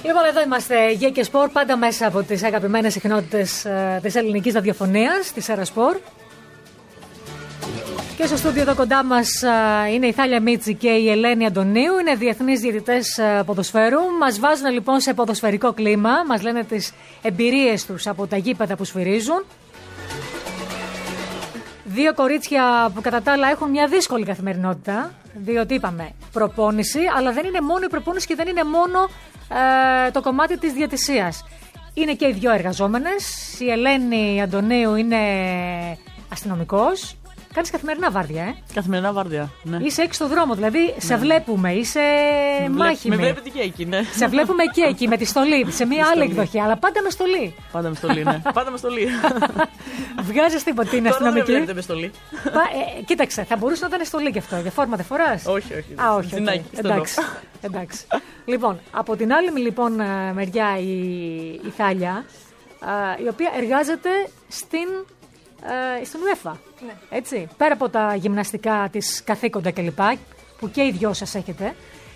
Speaker 2: Λοιπόν, εδώ είμαστε, Γεια και Σπορ, πάντα μέσα από τις αγαπημένες συχνότητες ε, της ελληνικής ραδιοφωνίας, της Έρα Σπορ. Και στο στούντιο εδώ κοντά μας ε, είναι η Θάλια Μίτση και η Ελένη Αντωνίου, είναι διεθνείς διαιτητές ε, ποδοσφαίρου. Μας βάζουν λοιπόν σε ποδοσφαιρικό κλίμα, μας λένε τις εμπειρίες τους από τα γήπεδα που σφυρίζουν. Δύο κορίτσια που κατά τα άλλα έχουν μια δύσκολη καθημερινότητα, διότι είπαμε προπόνηση, αλλά δεν είναι μόνο η προπόνηση και δεν είναι μόνο ε, το κομμάτι της διαιτησίας. Είναι και οι δυο εργαζόμενες. Η Ελένη Αντωνίου είναι αστυνομικός. Κάνεις καθημερινά βάρδια, ε.
Speaker 4: Καθημερινά βάρδια, ναι.
Speaker 2: Είσαι έξω στο δρόμο, δηλαδή ναι. Σε βλέπουμε, είσαι μάχημη.
Speaker 4: Με βλέπετε και εκεί, ναι.
Speaker 2: Σε βλέπουμε και εκεί με τη στολή, σε μια άλλη εκδοχή, αλλά πάντα με στολή.
Speaker 4: Πάντα με στολή, ναι. Πάντα με στολή.
Speaker 2: Βγάζεις τίποτα, είναι αστυνομική.
Speaker 4: Τώρα δεν βλέπετε με στολή.
Speaker 2: Πα, ε, κοίταξε, θα μπορούσε να ήταν στολή και αυτό. Για φόρμα δεν φοράς.
Speaker 4: Όχι, όχι.
Speaker 2: Α, όχι. Okay. Εντάξει. Εντάξει. Λοιπόν, από την άλλη λοιπόν μεριά η, η Θάλια, η οποία εργάζεται στην. Ε, στην UEFA. Ναι. Έτσι. Πέρα από τα γυμναστικά της καθήκοντα κλπ. Που και οι δυο σας έχετε,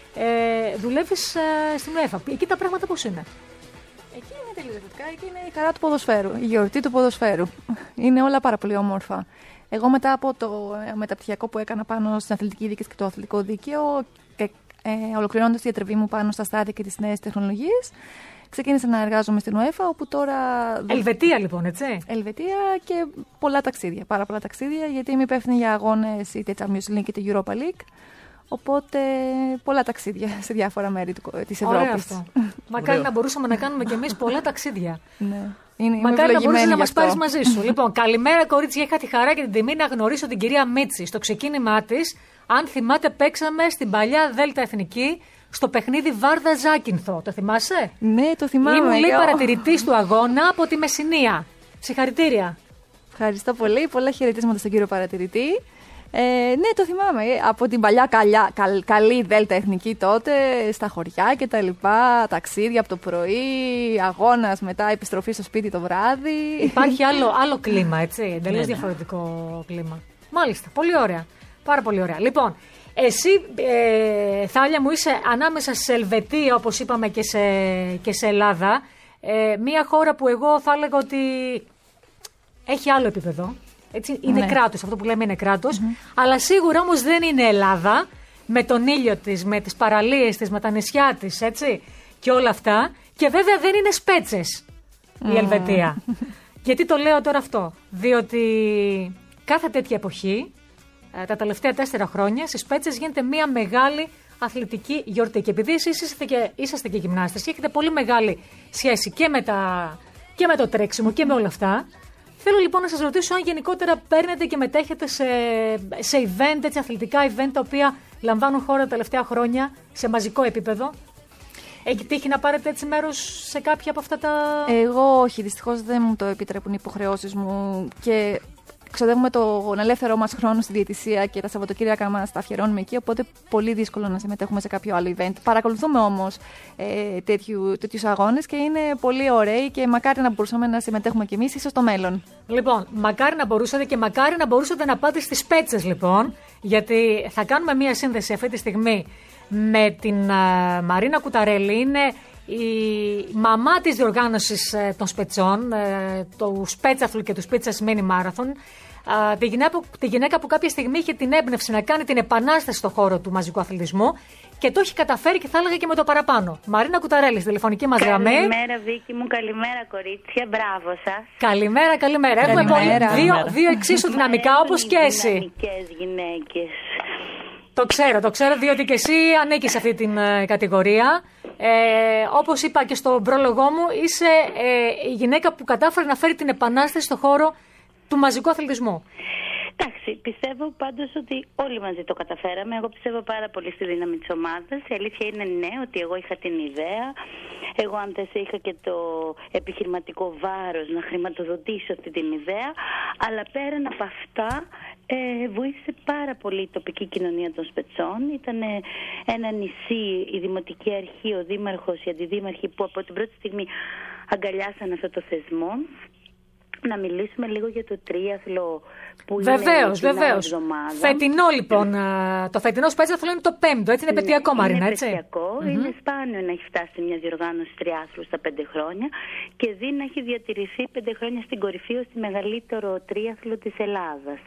Speaker 2: ε, δουλεύεις ε, στην UEFA. Εκεί τα πράγματα πώς είναι?
Speaker 3: Εκεί είναι τελείως διαφορετικά. Εκεί είναι η χαρά του ποδοσφαίρου, η γιορτή του ποδοσφαίρου. Είναι όλα πάρα πολύ όμορφα. Εγώ μετά από το μεταπτυχιακό που έκανα πάνω στην αθλητική δίκηση και το αθλητικό δίκαιο, και, ε, ολοκληρώνοντας τη διατριβή μου πάνω στα στάδια και τις νέες τεχνολογίες, ξεκίνησα να εργάζομαι στην UEFA, όπου τώρα.
Speaker 2: Ελβετία, λοιπόν, έτσι.
Speaker 3: Ελβετία και πολλά ταξίδια. Πάρα πολλά ταξίδια, γιατί είμαι υπεύθυνη για αγώνες είτε Champions League είτε Europa League. Οπότε πολλά ταξίδια σε διάφορα μέρη της Ευρώπης.
Speaker 2: Ωραίο αυτό. Μακάρι να μπορούσαμε να κάνουμε κι εμείς πολλά ταξίδια.
Speaker 3: Ναι. Είναι,
Speaker 2: Μακάρι να μπορούσε να μας πάρεις μαζί σου. Λοιπόν, καλημέρα κορίτσια. Είχα τη χαρά και την τιμή να γνωρίσω την κυρία Μίτση. Στο ξεκίνημά της, αν θυμάται, παίξαμε στην παλιά Δέλτα Εθνική. Στο παιχνίδι Βάρδα Ζάκυνθο. Το θυμάσαι?
Speaker 3: Ναι, το θυμάμαι.
Speaker 2: Ήμουν λέει παρατηρητής του αγώνα από τη Μεσσηνία. Συγχαρητήρια.
Speaker 3: Ευχαριστώ πολύ. Πολλά χαιρετίσματα στον κύριο παρατηρητή. Ε, ναι, το θυμάμαι. Από την παλιά καλιά, καλ, καλή Δέλτα Εθνική τότε, στα χωριά και τα λοιπά, ταξίδια από το πρωί, αγώνας, μετά επιστροφή στο σπίτι το βράδυ.
Speaker 2: Υπάρχει άλλο, άλλο κλίμα, έτσι. Εντελώς διαφορετικό κλίμα. Μάλιστα. Πολύ ωραία. Πάρα πολύ ωραία. Λοιπόν. Εσύ, ε, Θάλια μου, είσαι ανάμεσα σε Ελβετία, όπως είπαμε, και σε, και σε Ελλάδα. Ε, μια χώρα που εγώ θα έλεγα ότι έχει άλλο επίπεδο. Έτσι, είναι ναι. κράτος, αυτό που λέμε είναι κράτος. Mm-hmm. Αλλά σίγουρα όμως δεν είναι Ελλάδα, με τον ήλιο της, με τις παραλίες της, με τα νησιά της, έτσι, και όλα αυτά. Και βέβαια δεν είναι Σπέτσες η Ελβετία. Mm. Γιατί το λέω τώρα αυτό? Διότι κάθε τέτοια εποχή, τα τελευταία τέσσερα χρόνια, στις Σπέτσες γίνεται μια μεγάλη αθλητική γιορτή. Και επειδή εσείς είσαστε και, είσαστε και γυμνάστες και έχετε πολύ μεγάλη σχέση και με, τα, και με το τρέξιμο και με όλα αυτά, θέλω λοιπόν να σας ρωτήσω αν γενικότερα παίρνετε και μετέχετε σε, σε event, έτσι, αθλητικά event, τα οποία λαμβάνουν χώρα τα τελευταία χρόνια σε μαζικό επίπεδο. Έχει τύχει να πάρετε έτσι μέρος σε κάποια από αυτά τα...
Speaker 3: Εγώ όχι, δυστυχώς δεν μου το επιτρέπουν οι υποχρεώσεις μου και... Ξοδεύουμε τον ελεύθερό μας χρόνο στη διαιτησία και τα Σαββατοκύριακα μας τα αφιερώνουμε εκεί, οπότε πολύ δύσκολο να συμμετέχουμε σε κάποιο άλλο event. Παρακολουθούμε όμως ε, τέτοιου, τέτοιους αγώνες και είναι πολύ ωραίοι και μακάρι να μπορούσαμε να συμμετέχουμε κι εμείς, ίσως στο μέλλον.
Speaker 2: Λοιπόν, μακάρι να μπορούσατε και μακάρι να μπορούσατε να πάτε στις Σπέτσες, λοιπόν, γιατί θα κάνουμε μία σύνδεση αυτή τη στιγμή με την uh, Μαρίνα Κουταρέλη. Είναι η μαμά της διοργάνωσης ε, των Σπετσών, ε, του Σπέτσαθλου και του Σπίτσας Mini Marathon. Ε, τη, γυναίκα, τη γυναίκα που κάποια στιγμή είχε την έμπνευση να κάνει την επανάσταση στον χώρο του μαζικού αθλητισμού και το έχει καταφέρει και θα έλεγα και με το παραπάνω. Μαρίνα Κουταρέλη, στη τηλεφωνική μας γραμμή.
Speaker 7: Καλημέρα, Βίκη μου, καλημέρα, κορίτσια, μπράβο σας.
Speaker 2: Καλημέρα, καλημέρα. Έχουμε
Speaker 3: καλημέρα.
Speaker 2: Πολύ, δύο, δύο εξίσου δυναμικά όπως και εσύ.
Speaker 7: Δυναμικές γυναίκες.
Speaker 2: Το ξέρω, το ξέρω, διότι και εσύ ανήκεις σε αυτή την ε, κατηγορία. Ε, όπως είπα και στον πρόλογό μου, είσαι ε, η γυναίκα που κατάφερε να φέρει την επανάσταση στον χώρο του μαζικού αθλητισμού.
Speaker 7: Εντάξει, πιστεύω πάντως ότι όλοι μαζί το καταφέραμε. Εγώ πιστεύω πάρα πολύ στη δύναμη της ομάδας. Η αλήθεια είναι ναι, ότι εγώ είχα την ιδέα. Εγώ αν θες είχα και το επιχειρηματικό βάρος να χρηματοδοτήσω αυτή την ιδέα. Αλλά πέραν από αυτά ε, βοήθησε πάρα πολύ η τοπική κοινωνία των Σπετσών. Ήταν ένα νησί, η Δημοτική Αρχή, ο Δήμαρχος, οι αντιδήμαρχοι που από την πρώτη στιγμή αγκαλιάσαν αυτό το θεσμό. να μιλήσουμε λίγο για το τρίαθλο που
Speaker 2: βεβαίως,
Speaker 7: είναι
Speaker 2: βεβαίως.
Speaker 7: εβδομάδα.
Speaker 2: Φετινό λοιπόν, το φετινό σπέτσαθλο είναι το πέμπτο, έτσι είναι επαιτειακό,
Speaker 7: ναι,
Speaker 2: Μαρίνα,
Speaker 7: είναι
Speaker 2: έτσι.
Speaker 7: επαιτειακό,
Speaker 2: Mm-hmm.
Speaker 7: είναι σπάνιο να έχει φτάσει μια διοργάνωση τριάθλου στα πέντε χρόνια και δει να έχει διατηρηθεί πέντε χρόνια στην κορυφή ως τη μεγαλύτερο τρίαθλο της Ελλάδας.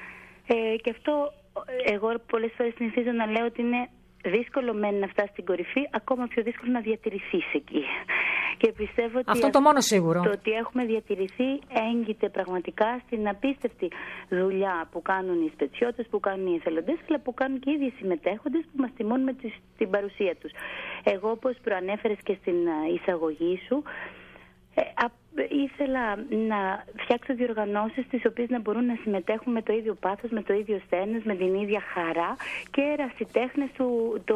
Speaker 7: Ε, και αυτό εγώ πολλές φορές συνηθίζω να λέω ότι είναι δύσκολο μεν να φτάσει στην κορυφή, ακόμα πιο δύσκολο να διατηρηθείς εκεί. Και πιστεύω ότι
Speaker 2: αυτό το μόνο σίγουρο.
Speaker 7: Το ότι έχουμε διατηρηθεί έγκυται πραγματικά στην απίστευτη δουλειά που κάνουν οι σπετσιώτες, που κάνουν οι εθελοντές, αλλά που κάνουν και οι ίδιοι συμμετέχοντες που μας τιμούν με την παρουσία τους. Εγώ, όπως προανέφερες και στην εισαγωγή σου, ε, α, ήθελα να φτιάξω διοργανώσεις τις οποίες να μπορούν να συμμετέχουν με το ίδιο πάθος, με το ίδιο σθένος, με την ίδια χαρά και ερασιτέχνες του, του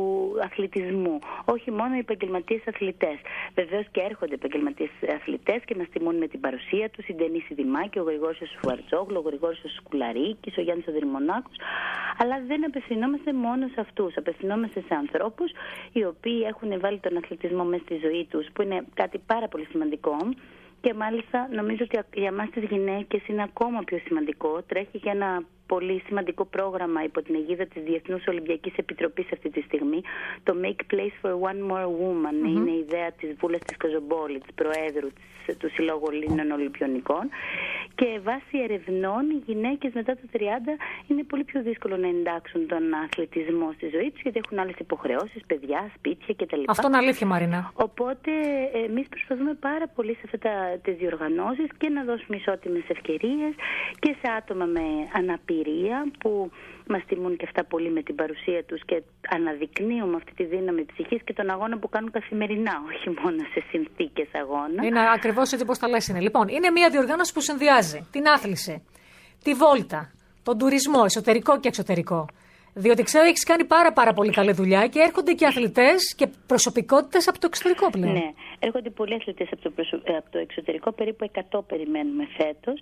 Speaker 7: αθλητισμού. Όχι μόνο οι επαγγελματίες αθλητές. Βεβαίως και έρχονται επαγγελματίες αθλητές και μας τιμούν με την παρουσία τους, η Ντενίση Δημάκη, ο Γρηγόρης Σουαρτζόγλου, ο Γρηγόρης Σκουλαρίκης, ο Γιάννης Δρυμονάκος. Αλλά δεν απευθυνόμαστε μόνο σε αυτούς. Απευθυνόμαστε σε ανθρώπους οι οποίοι έχουν βάλει τον αθλητισμό μέσα στη ζωή τους, που είναι κάτι πάρα πολύ σημαντικό. Και μάλιστα νομίζω ότι για εμάς τις γυναίκες είναι ακόμα πιο σημαντικό. Τρέχει και ένα πολύ σημαντικό πρόγραμμα υπό την αιγίδα της Διεθνούς Ολυμπιακής Επιτροπής αυτή τη στιγμή, το Make Place for One More Woman. Mm-hmm. Είναι η ιδέα της Βούλας της Κοζομπόλη, της Προέδρου της, του Συλλόγου Ελλήνων Ολυμπιονικών. Και βάσει ερευνών, οι γυναίκες μετά το τριάντα είναι πολύ πιο δύσκολο να εντάξουν τον αθλητισμό στη ζωή τους, γιατί έχουν άλλες υποχρεώσεις, παιδιά, σπίτια κτλ.
Speaker 2: Αυτό είναι αλήθεια, Μαρίνα.
Speaker 7: Οπότε εμείς προσπαθούμε πάρα πολύ σε αυτές τις διοργανώσεις και να δώσουμε ισότιμες ευκαιρίες και σε άτομα με αναπηρία που μας τιμούν και αυτά πολύ με την παρουσία τους και αναδεικνύουμε αυτή τη δύναμη ψυχής και τον αγώνα που κάνουν καθημερινά, όχι μόνο σε συνθήκες αγώνα.
Speaker 2: Είναι ακριβώς έτσι όπως τα λες είναι. Λοιπόν, είναι μια διοργάνωση που συνδυάζει την άθληση, τη βόλτα, τον τουρισμό, εσωτερικό και εξωτερικό. Διότι ξέρω έχεις κάνει πάρα πάρα πολύ καλή δουλειά και έρχονται και αθλητές και προσωπικότητες από το εξωτερικό πλέον.
Speaker 7: Ναι, έρχονται πολλοί αθλητές από το, προσω... από το εξωτερικό, περίπου εκατό περιμένουμε φέτος.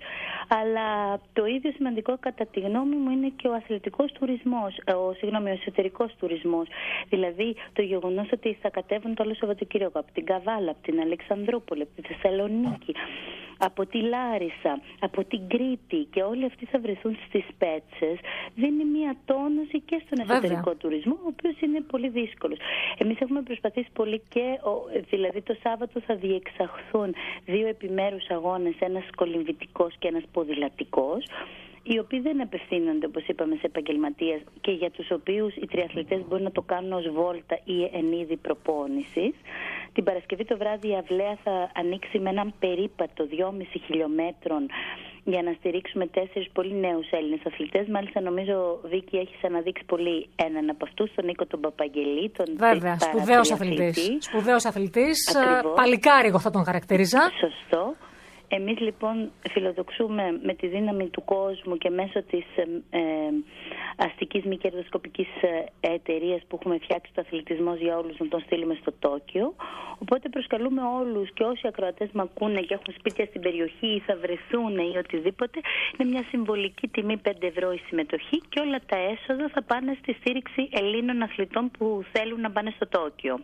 Speaker 7: Αλλά το ίδιο σημαντικό κατά τη γνώμη μου είναι και ο αθλητικός τουρισμός, ο, συγγνώμη, ο εσωτερικός τουρισμός. Δηλαδή το γεγονός ότι θα κατέβουν το άλλο Σαββατοκύριακο από την Καβάλα, από την Αλεξανδρούπολη, από τη Θεσσαλονίκη, από τη Λάρισα, από την Κρήτη και όλοι αυτοί θα βρεθούν στις Πέτσες, δίνει μια τόνωση και στον εσωτερικό Βέβαια. τουρισμό, ο οποίος είναι πολύ δύσκολος. Εμείς έχουμε προσπαθήσει πολύ και, δηλαδή το Σάββατο θα διεξαχθούν δύο επιμέρους αγώνες, ένας κολυμβητικός και ένας ποδηλατικός, οι οποίοι δεν απευθύνονται, όπως είπαμε, σε επαγγελματίες και για τους οποίους οι τριαθλητές μπορούν να το κάνουν ως βόλτα ή εν είδη προπόνησης. Την Παρασκευή το βράδυ η Αυλαία θα ανοίξει με έναν περίπατο δυόμισι χιλιόμετρων για να στηρίξουμε τέσσερις πολύ νέους Έλληνες αθλητές. Μάλιστα, νομίζω, Βίκη, έχεις αναδείξει πολύ έναν από αυτούς, τον Νίκο τον Παπαγγελή. Τον
Speaker 2: Βέβαια, σπουδαίος αθλητής. Σπουδαίος αθλητής. Παλικάρι, εγώ θα τον χαρακτηρίζα.
Speaker 7: Σωστό. Εμείς λοιπόν φιλοδοξούμε με τη δύναμη του κόσμου και μέσω της ε, ε, αστικής μη κερδοσκοπικής εταιρείας που έχουμε φτιάξει το αθλητισμός για όλους να τον στείλουμε στο Τόκιο. Οπότε προσκαλούμε όλους και όσοι ακροατές με ακούνε και έχουν σπίτια στην περιοχή ή θα βρεθούν ή οτιδήποτε. Είναι μια συμβολική τιμή πέντε ευρώ η συμμετοχή και όλα τα έσοδα θα πάνε στη στήριξη Ελλήνων αθλητών που θέλουν να πάνε στο Τόκιο.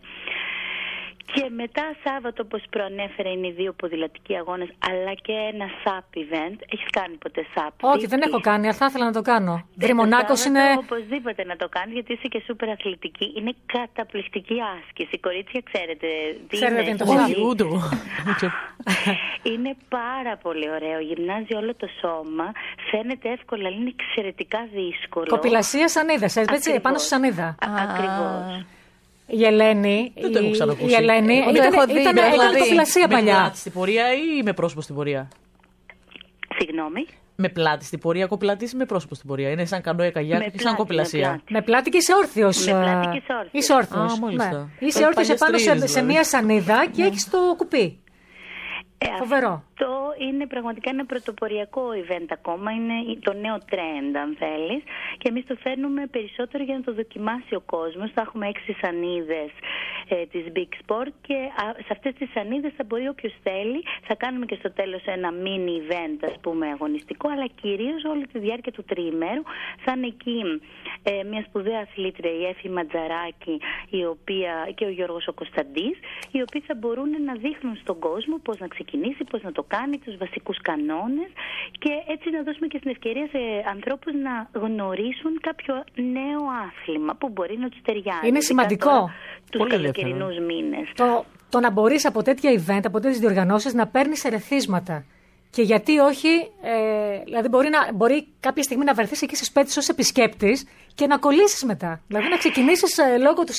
Speaker 7: Και μετά Σάββατο, όπως προανέφερα, είναι οι δύο ποδηλατικοί αγώνες, αλλά και ένα σαπ event. Έχεις κάνει ποτέ σαπ?
Speaker 2: Όχι, δεν έχω κάνει, αλλά θα ήθελα να το κάνω. Δρυμονάκος είναι...
Speaker 7: Οπωσδήποτε να το κάνεις, γιατί είσαι και σούπερ αθλητική. Είναι καταπληκτική άσκηση. Κορίτσια, ξέρετε τι
Speaker 2: Ξέρετε
Speaker 7: είναι?
Speaker 2: είναι το σαπ.
Speaker 7: Είναι πάρα πολύ ωραίο. Γυμνάζει όλο το σώμα. Φαίνεται εύκολα, αλλά είναι εξαιρετικά δύσκολο.
Speaker 2: Κοπηλασία σανίδα, έτσι, πάνω στη σανίδα.
Speaker 7: Ακριβώς.
Speaker 2: Η Ελένη.
Speaker 4: Δεν το έχω ξανακούσει.
Speaker 2: Η Ελένη
Speaker 4: Εγώ
Speaker 2: ήταν,
Speaker 4: έχω δει,
Speaker 2: ήταν,
Speaker 4: δηλαδή,
Speaker 2: έκανε κοπηλασία
Speaker 4: με
Speaker 2: παλιά.
Speaker 4: Με πλάτη στην πορεία ή με πρόσωπο στην πορεία?
Speaker 7: Συγγνώμη.
Speaker 4: Με πλάτη στην πορεία, κοπηλατής ή με πρόσωπο στην πορεία? Είναι σαν κανόε καγιάκ ή σαν κοπηλασία?
Speaker 7: Με,
Speaker 2: με πλάτη και είσαι όρθιος.
Speaker 7: Με πλάτη και είσαι όρθιος.
Speaker 2: Είσαι όρθιος.
Speaker 4: Α, μάλιστα.
Speaker 2: Ναι. Είσαι όρθιος επάνω σε,
Speaker 4: δηλαδή.
Speaker 2: σε μία σανίδα και έχεις το κουπί.
Speaker 7: Ε,
Speaker 2: Φοβερό.
Speaker 7: Αυτό είναι πραγματικά ένα πρωτοποριακό event ακόμα, είναι το νέο trend αν θέλεις, και εμείς το φέρνουμε περισσότερο για να το δοκιμάσει ο κόσμος. Θα έχουμε έξι σανίδες ε, της Big Sport και α, σε αυτές τις σανίδες θα μπορεί όποιος θέλει. Θα κάνουμε και στο τέλος ένα mini event, ας πούμε, αγωνιστικό, αλλά κυρίως όλη τη διάρκεια του τριημέρου θα είναι εκεί ε, μια σπουδαία αθλήτρια, η Έφη Ματζαράκη, η οποία, και ο Γιώργος ο Κωνσταντής, οι οποίοι θα μπορούν να δείχνουν στον κόσμο πώς να ξεκινήσει, πώς να το κάνει, τους βασικούς κανόνες και έτσι να δώσουμε και την ευκαιρία σε ανθρώπους να γνωρίσουν κάποιο νέο άθλημα που μπορεί να τους ταιριάζει.
Speaker 2: Είναι σημαντικό.
Speaker 7: Τους καλοκαιρινούς μήνες.
Speaker 2: Το, το να μπορείς από τέτοια event, από τέτοιες διοργανώσεις να παίρνεις ερεθίσματα. Και γιατί όχι, ε, δηλαδή μπορεί, να, μπορεί κάποια στιγμή να βρεθείς εκεί στις Πέτσες ως επισκέπτης και να κολλήσεις μετά. Δηλαδή να ξεκινήσεις ε, λόγω του,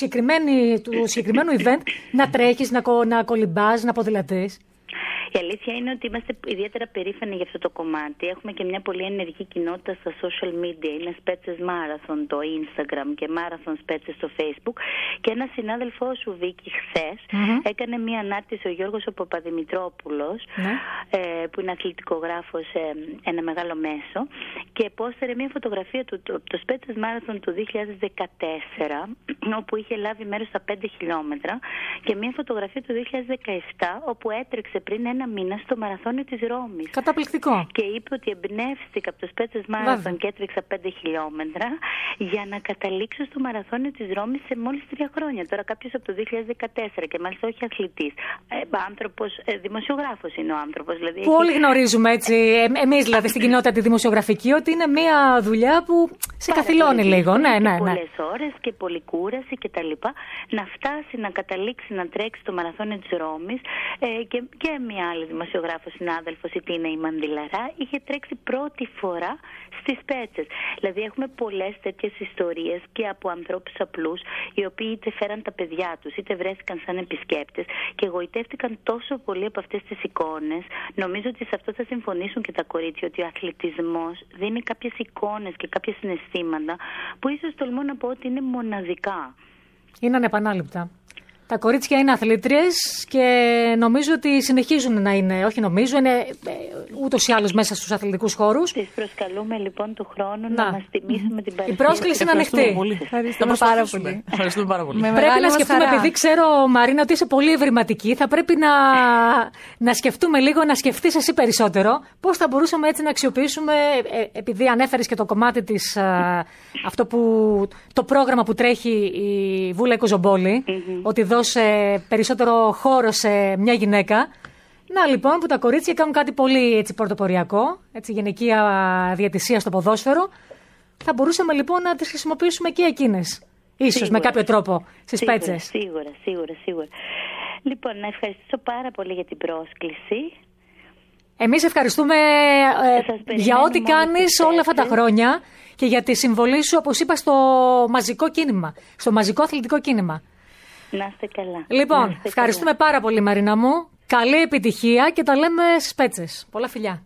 Speaker 2: του συγκεκριμένου event να τρέχεις, να, να κολυμπάς, να ποδηλατείς.
Speaker 7: Η αλήθεια είναι ότι είμαστε ιδιαίτερα περήφανοι για αυτό το κομμάτι. Έχουμε και μια πολύ ενεργή κοινότητα στα social media. Είναι Σπέτσες Marathon το Instagram και Marathon Σπέτσες στο Facebook. Και ένας συνάδελφός σου, Βίκη, χθες mm-hmm. έκανε μια ανάρτηση, ο Γιώργος ο Παπαδημητρόπουλος, mm-hmm. ε, που είναι αθλητικογράφος σε ένα μεγάλο μέσο, και πόστερε μια φωτογραφία του το, το Σπέτσες Marathon του δύο χιλιάδες δεκατέσσερα, όπου είχε λάβει μέρος στα πέντε χιλιόμετρα, και μια φωτογραφία του δύο χιλιάδες δεκαεπτά, όπου έτρεξε πριν ένα μήνα στο μαραθώνιο της Ρώμης.
Speaker 2: Καταπληκτικό.
Speaker 7: Και είπε ότι εμπνεύστηκα από το Σπέτσες Marathon και έτρεξα πέντε χιλιόμετρα για να καταλήξω στο μαραθώνιο της Ρώμης σε μόλις τρία χρόνια. Τώρα κάποιος από το δύο χιλιάδες δεκατέσσερα και μάλιστα όχι αθλητής. Ε, άνθρωπος, ε, δημοσιογράφος είναι ο άνθρωπος. Δηλαδή,
Speaker 2: που
Speaker 7: έχει...
Speaker 2: όλοι γνωρίζουμε έτσι, ε, εμείς δηλαδή στην κοινότητα τη δημοσιογραφική, ότι είναι μια δουλειά που σε καθυλώνει λίγο. Ναι, ναι, ναι.
Speaker 7: Πολλές ώρες και πολλή κούραση και τα λοιπά. Να φτάσει να καταλήξει να τρέξει το μαραθώνιο της Ρώμης ε, και, και μια άλλη δημοσιογράφος συνάδελφος, η Τίνα η Μαντιλαρά, είχε τρέξει πρώτη φορά στις Πέτσες. Δηλαδή έχουμε πολλές τέτοιες ιστορίες και από ανθρώπους απλούς, οι οποίοι είτε φέραν τα παιδιά τους, είτε βρέθηκαν σαν επισκέπτες και εγωιτεύτηκαν τόσο πολύ από αυτές τις εικόνες. Νομίζω ότι σε αυτό θα συμφωνήσουν και τα κορίτσια, ότι ο αθλητισμός δίνει κάποιες εικόνες και κάποια συναισθήματα που ίσως τολμώ να πω ότι είναι μοναδικά.
Speaker 2: Είναι ανεπανάληπτα. Τα κορίτσια είναι αθλήτριες και νομίζω ότι συνεχίζουν να είναι, όχι νομίζω, είναι ούτως ή άλλως μέσα στους αθλητικούς χώρους.
Speaker 7: Τις προσκαλούμε λοιπόν του χρόνου να, να μας τιμήσουμε την παρουσία.
Speaker 2: Η πρόσκληση είναι ανοιχτή.
Speaker 3: Ευχαριστούμε πάρα πολύ.
Speaker 4: Ευχαριστούμε πάρα πολύ.
Speaker 2: Πρέπει να σκεφτούμε, χαρά. Επειδή ξέρω, Μαρίνα, ότι είσαι πολύ ευρηματική, θα πρέπει να, να σκεφτούμε λίγο, να σκεφτείς εσύ περισσότερο, πώς θα μπορούσαμε έτσι να αξιοποιήσουμε, επειδή ανέφερες και το κομμάτι της, αυτό που, το πρόγραμμα που τρέχει η Βούλα Κοζομπόλη, mm-hmm. ότι δώσε περισσότερο χώρο σε μια γυναίκα. Να λοιπόν που τα κορίτσια κάνουν κάτι πολύ έτσι πρωτοποριακό, έτσι γυναικεία διαιτησία στο ποδόσφαιρο. Θα μπορούσαμε λοιπόν να τις χρησιμοποιήσουμε και εκείνες, ίσως σίγουρα, με κάποιο τρόπο στις
Speaker 7: σίγουρα,
Speaker 2: Πέτσες.
Speaker 7: Σίγουρα, σίγουρα, σίγουρα. Λοιπόν, να ευχαριστήσω πάρα πολύ για την πρόσκληση.
Speaker 2: Εμείς ευχαριστούμε ε, για ό,τι κάνεις όλα αυτά τα χρόνια και για τη συμβολή σου, όπως είπα, στο μαζικό κίνημα, στο μαζικό αθλητικό κίνημα.
Speaker 7: Να είστε καλά.
Speaker 2: Λοιπόν,
Speaker 7: είστε
Speaker 2: ευχαριστούμε
Speaker 7: καλά.
Speaker 2: πάρα πολύ, Μαρίνα μου. Καλή επιτυχία και τα λέμε στις Πέτσες. Πολλά φιλιά.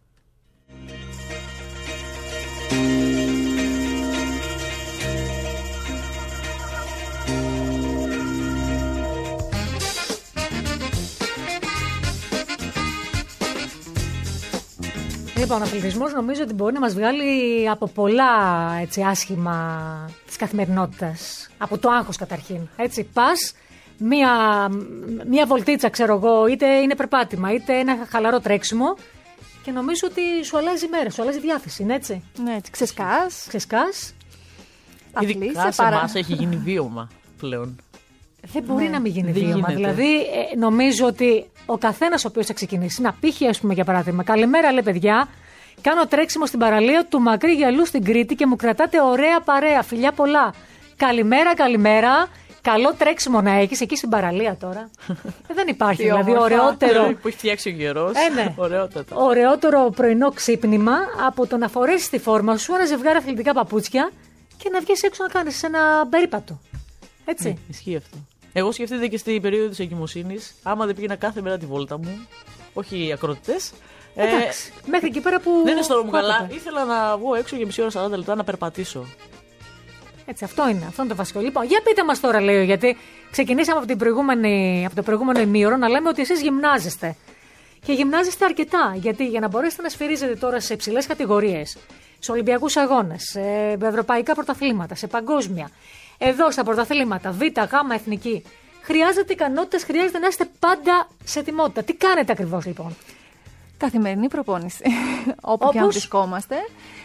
Speaker 2: Λοιπόν, ο αθλητισμός νομίζω ότι μπορεί να μας βγάλει από πολλά έτσι, άσχημα της καθημερινότητας. Από το άγχος καταρχήν. Έτσι, πας, μία, μία βολτίτσα ξέρω εγώ, είτε είναι περπάτημα, είτε ένα χαλαρό τρέξιμο και νομίζω ότι σου αλλάζει η μέρα, σου αλλάζει η διάθεση, είναι έτσι.
Speaker 3: Ναι, έτσι, ξεσκάς.
Speaker 2: Ξεσκάς.
Speaker 4: Ειδικά σε παρά... εμάς έχει γίνει βίωμα πλέον.
Speaker 2: Δεν μπορεί ναι, να μην γίνει βίωμα.
Speaker 4: Γίνεται.
Speaker 2: Δηλαδή, ε, νομίζω ότι ο καθένας ο οποίος θα ξεκινήσει, να πήχει, ας πούμε, για παράδειγμα, καλημέρα, λέει παιδιά, κάνω τρέξιμο στην παραλία του Μακρύ Γυαλού στην Κρήτη και μου κρατάτε ωραία παρέα. Φιλιά πολλά. Καλημέρα, καλημέρα. Καλό τρέξιμο να έχεις εκεί στην παραλία τώρα. ε, δεν υπάρχει δηλαδή ωραιότερο.
Speaker 4: Που έχει φτιάξει ο καιρός.
Speaker 2: Ε, ναι. Ωραιότερο πρωινό ξύπνημα από το να φορέσεις τη φόρμα σου, ένα ζευγάρι αθλητικά παπούτσια και να βγεις έξω να κάνεις ένα περίπατο. Έτσι.
Speaker 4: Ναι, ισχύει αυτό. Εγώ σκεφτείτε και στην περίοδο της εγκυμοσύνης, άμα δεν πήγαινα κάθε μέρα τη βόλτα μου, όχι οι ακροτητές.
Speaker 2: Εντάξει. Ε, μέχρι εκεί πέρα που.
Speaker 4: Δεν είναι στο μου καλά. Ήθελα να βγω έξω για μισή ώρα, σαράντα λεπτά να περπατήσω.
Speaker 2: Έτσι, αυτό είναι. Αυτό είναι το βασικό. Λοιπόν, για πείτε μας τώρα, λέω, γιατί ξεκινήσαμε από, την προηγούμενη, από το προηγούμενο ημίωρο να λέμε ότι εσείς γυμνάζεστε. Και γυμνάζεστε αρκετά. Γιατί για να μπορέσετε να σφυρίζετε τώρα σε υψηλές κατηγορίες, σε Ολυμπιακούς αγώνες, σε ευρωπαϊκά πρωταθλήματα, σε παγκόσμια. Εδώ στα πρωταθλήματα Β, Γ, Εθνική, χρειάζεται ικανότητες, χρειάζεται να είστε πάντα σε ετοιμότητα. Τι κάνετε ακριβώς λοιπόν?
Speaker 3: Καθημερινή προπόνηση, όπου και αν βρισκόμαστε.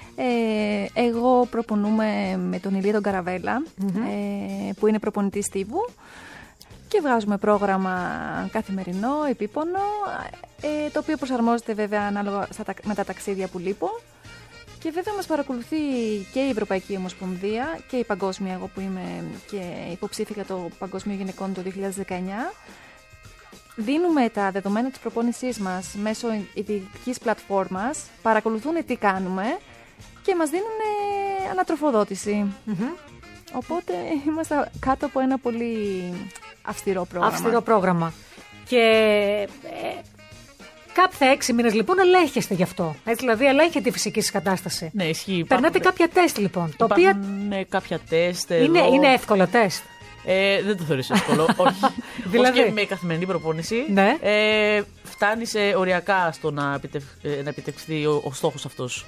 Speaker 3: Ε, εγώ προπονούμε με τον Ηλία τον Καραβέλα, mm-hmm. ε, που είναι προπονητής στίβου, και βγάζουμε πρόγραμμα καθημερινό, επίπονο, ε, το οποίο προσαρμόζεται βέβαια ανάλογα στα, με τα ταξίδια που λείπω. Και βέβαια μας παρακολουθεί και η Ευρωπαϊκή Ομοσπονδία και η Παγκόσμια, εγώ που είμαι και υποψήφια για το Παγκόσμιο Γυναικών το δύο χιλιάδες δεκαεννιά. Δίνουμε τα δεδομένα της προπόνησής μας μέσω ειδικής πλατφόρμας, παρακολουθούν τι κάνουμε και μας δίνουν ανατροφοδότηση. Mm-hmm. Οπότε είμαστε κάτω από ένα πολύ αυστηρό πρόγραμμα.
Speaker 2: Αυστηρό πρόγραμμα. Και ε, κάθε έξι μήνες λοιπόν ελέγχεστε γι' αυτό. Έτσι, δηλαδή ελέγχετε τη φυσική σας κατάσταση.
Speaker 4: Ναι, ισχύει.
Speaker 2: Περνάτε κάποια τεστ λοιπόν.
Speaker 4: Τα οποία... Ναι, κάποια τεστ.
Speaker 2: Είναι, είναι εύκολο τεστ.
Speaker 4: Ε, δεν το θεωρείς εύκολο. Όχι.
Speaker 2: Δηλαδή...
Speaker 4: Ως και με καθημερινή προπόνηση.
Speaker 2: Ναι.
Speaker 4: Ε, φτάνει οριακά στο να, επιτευ... να επιτευχθεί ο, ο στόχος αυτός.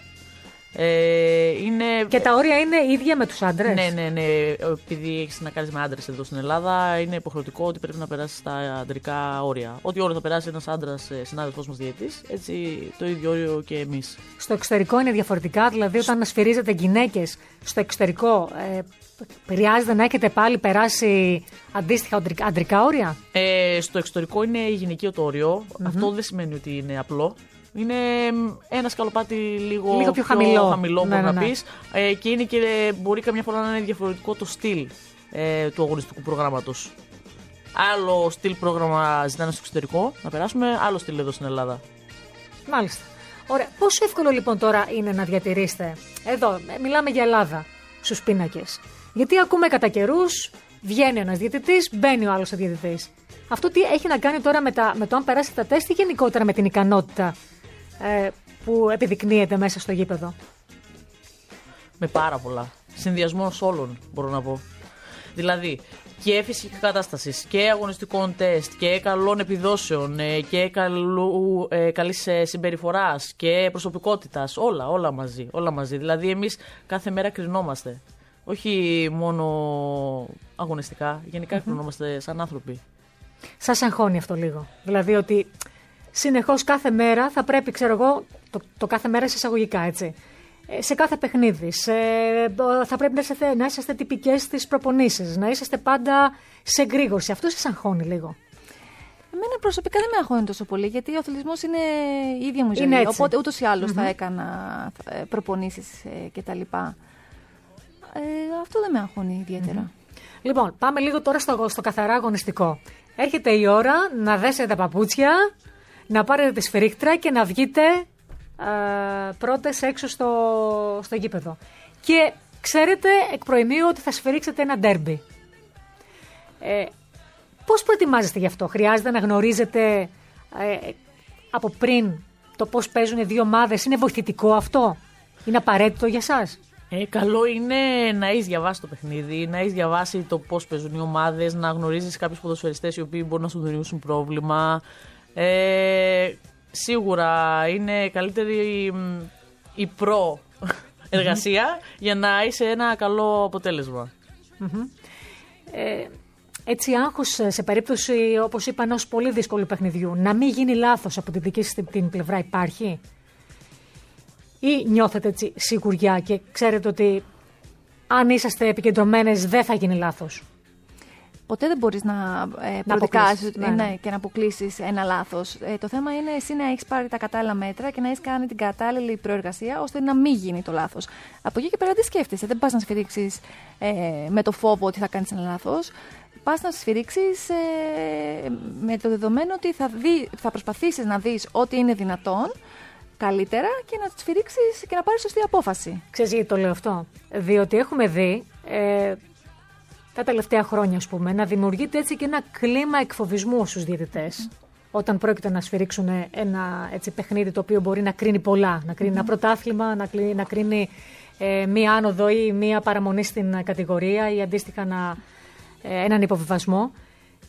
Speaker 4: Ε, είναι...
Speaker 2: Και τα όρια είναι ίδια με τους άντρες.
Speaker 4: Ναι, ναι, ναι. Επειδή έχεις να κάνεις με άντρες εδώ στην Ελλάδα, είναι υποχρεωτικό ότι πρέπει να περάσεις τα αντρικά όρια. Ό,τι όριο θα περάσει ένας άντρας συνάδελφός μας διαιτής, έτσι το ίδιο όριο και εμείς. Στο
Speaker 2: εξωτερικό είναι διαφορετικά, δηλαδή όταν σφυρίζετε γυναίκες στο εξωτερικό, ε, χρειάζεται να έχετε πάλι περάσει αντίστοιχα αντρικά όρια.
Speaker 4: Ε, στο εξωτερικό είναι γυναικείο το όριο. Mm-hmm. Αυτό δεν σημαίνει ότι είναι απλό. Είναι ένα σκαλοπάτι λίγο,
Speaker 2: λίγο πιο χαμηλό,
Speaker 4: χαμηλό
Speaker 2: ναι,
Speaker 4: μπορεί
Speaker 2: ναι,
Speaker 4: να
Speaker 2: ναι.
Speaker 4: πεις. Ε, και είναι και μπορεί καμιά φορά να είναι διαφορετικό το στυλ ε, του αγωνιστικού προγράμματος. Άλλο στυλ πρόγραμμα ζητάνε στο εξωτερικό να περάσουμε, άλλο στυλ εδώ στην Ελλάδα.
Speaker 2: Μάλιστα. Ωραία. Πόσο εύκολο λοιπόν τώρα είναι να διατηρήσετε, εδώ μιλάμε για Ελλάδα, στους πίνακες? Γιατί ακούμε κατά καιρούς, βγαίνει ένας διαιτητής, μπαίνει ο άλλος διαιτητής. Αυτό τι έχει να κάνει τώρα με, τα, με το αν περάσει τα τεστ ή γενικότερα με την ικανότητα ε, που επιδεικνύεται μέσα στο γήπεδο?
Speaker 4: Με πάρα πολλά. Συνδυασμός όλων, μπορώ να πω. Δηλαδή, και φυσική κατάσταση και αγωνιστικών τεστ και καλών επιδόσεων και καλού, ε, καλής συμπεριφοράς και προσωπικότητας. Όλα, όλα μαζί, όλα μαζί. Δηλαδή, εμείς κάθε μέρα κρινόμαστε. Όχι μόνο αγωνιστικά, γενικά mm-hmm. κρινόμαστε σαν άνθρωποι.
Speaker 2: Σας αγχώνει αυτό λίγο? Δηλαδή ότι συνεχώς κάθε μέρα θα πρέπει, ξέρω εγώ, το, το κάθε μέρα σε εισαγωγικά, έτσι, σε κάθε παιχνίδι, σε, θα πρέπει να είσαστε, να είσαστε τυπικές στις προπονήσεις, να είσαστε πάντα σε εγρήγορση. Αυτό σας αγχώνει λίγο?
Speaker 3: Εμένα προσωπικά δεν με αγχώνει τόσο πολύ, γιατί ο αθλητισμός είναι η ίδια μου ζωή.
Speaker 2: Είναι
Speaker 3: οπότε ούτως ή άλλως mm-hmm. θα έκανα προπονήσεις κτλ. Ε, αυτό δεν με αγχώνει ιδιαίτερα.
Speaker 2: Mm-hmm. Λοιπόν, πάμε λίγο τώρα στο, στο καθαρά αγωνιστικό. Έρχεται η ώρα να δέσετε τα παπούτσια, να πάρετε τη σφυρίχτρα και να βγείτε ε, πρώτες έξω στο, στο γήπεδο. Και ξέρετε εκ προημίου ότι θα σφυρίξετε ένα ντέρμπι. Ε, πώς προετοιμάζεστε γι' αυτό? Χρειάζεται να γνωρίζετε ε, από πριν το πώς παίζουν οι δύο ομάδες? Είναι βοηθητικό αυτό? Είναι απαραίτητο για σας?
Speaker 4: Ε, καλό είναι να έχεις διαβάσει το παιχνίδι, να έχεις διαβάσει το πώς παίζουν οι ομάδες, να γνωρίζεις κάποιους ποδοσφαιριστές οι οποίοι μπορούν να σου δημιουργήσουν πρόβλημα. Ε, σίγουρα είναι καλύτερη η, η προ-εργασία mm-hmm. για να είσαι ένα καλό αποτέλεσμα.
Speaker 2: Mm-hmm. Ε, έτσι άγχος σε περίπτωση, όπως είπα, ενός πολύ δύσκολου παιχνιδιού, να μην γίνει λάθος από τη δική σας την πλευρά, υπάρχει? Ή νιώθετε έτσι σιγουριά και ξέρετε ότι αν είσαστε επικεντρωμένες δεν θα γίνει λάθος?
Speaker 3: Ποτέ δεν μπορείς να, ε,
Speaker 2: να
Speaker 3: προδικάσεις
Speaker 2: ναι, ναι.
Speaker 3: ναι, και να αποκλείσεις ένα λάθος. Ε, το θέμα είναι εσύ να έχεις πάρει τα κατάλληλα μέτρα και να έχεις κάνει την κατάλληλη προεργασία ώστε να μην γίνει το λάθος. Από εκεί και πέρα τι σκέφτεσαι? Δεν πας να σφυρίξεις ε, με το φόβο ότι θα κάνεις ένα λάθος. Πας να σφυρίξεις ε, με το δεδομένο ότι θα, δει, θα προσπαθήσεις να δεις ό,τι είναι δυνατόν καλύτερα και να σφυρίξεις και να πάρεις σωστή απόφαση.
Speaker 2: Ξέρεις γιατί το λέω αυτό? Διότι έχουμε δει ε, τα τελευταία χρόνια, ας πούμε, να δημιουργείται έτσι και ένα κλίμα εκφοβισμού στους διαιτητές. Mm. Όταν πρόκειται να σφυρίξουν ένα έτσι, παιχνίδι το οποίο μπορεί να κρίνει πολλά, να κρίνει mm. ένα πρωτάθλημα, να, κρίνει, να κρίνει ε, μία άνοδο ή μία παραμονή στην κατηγορία ή αντίστοιχα να, ε, έναν υποβιβασμό.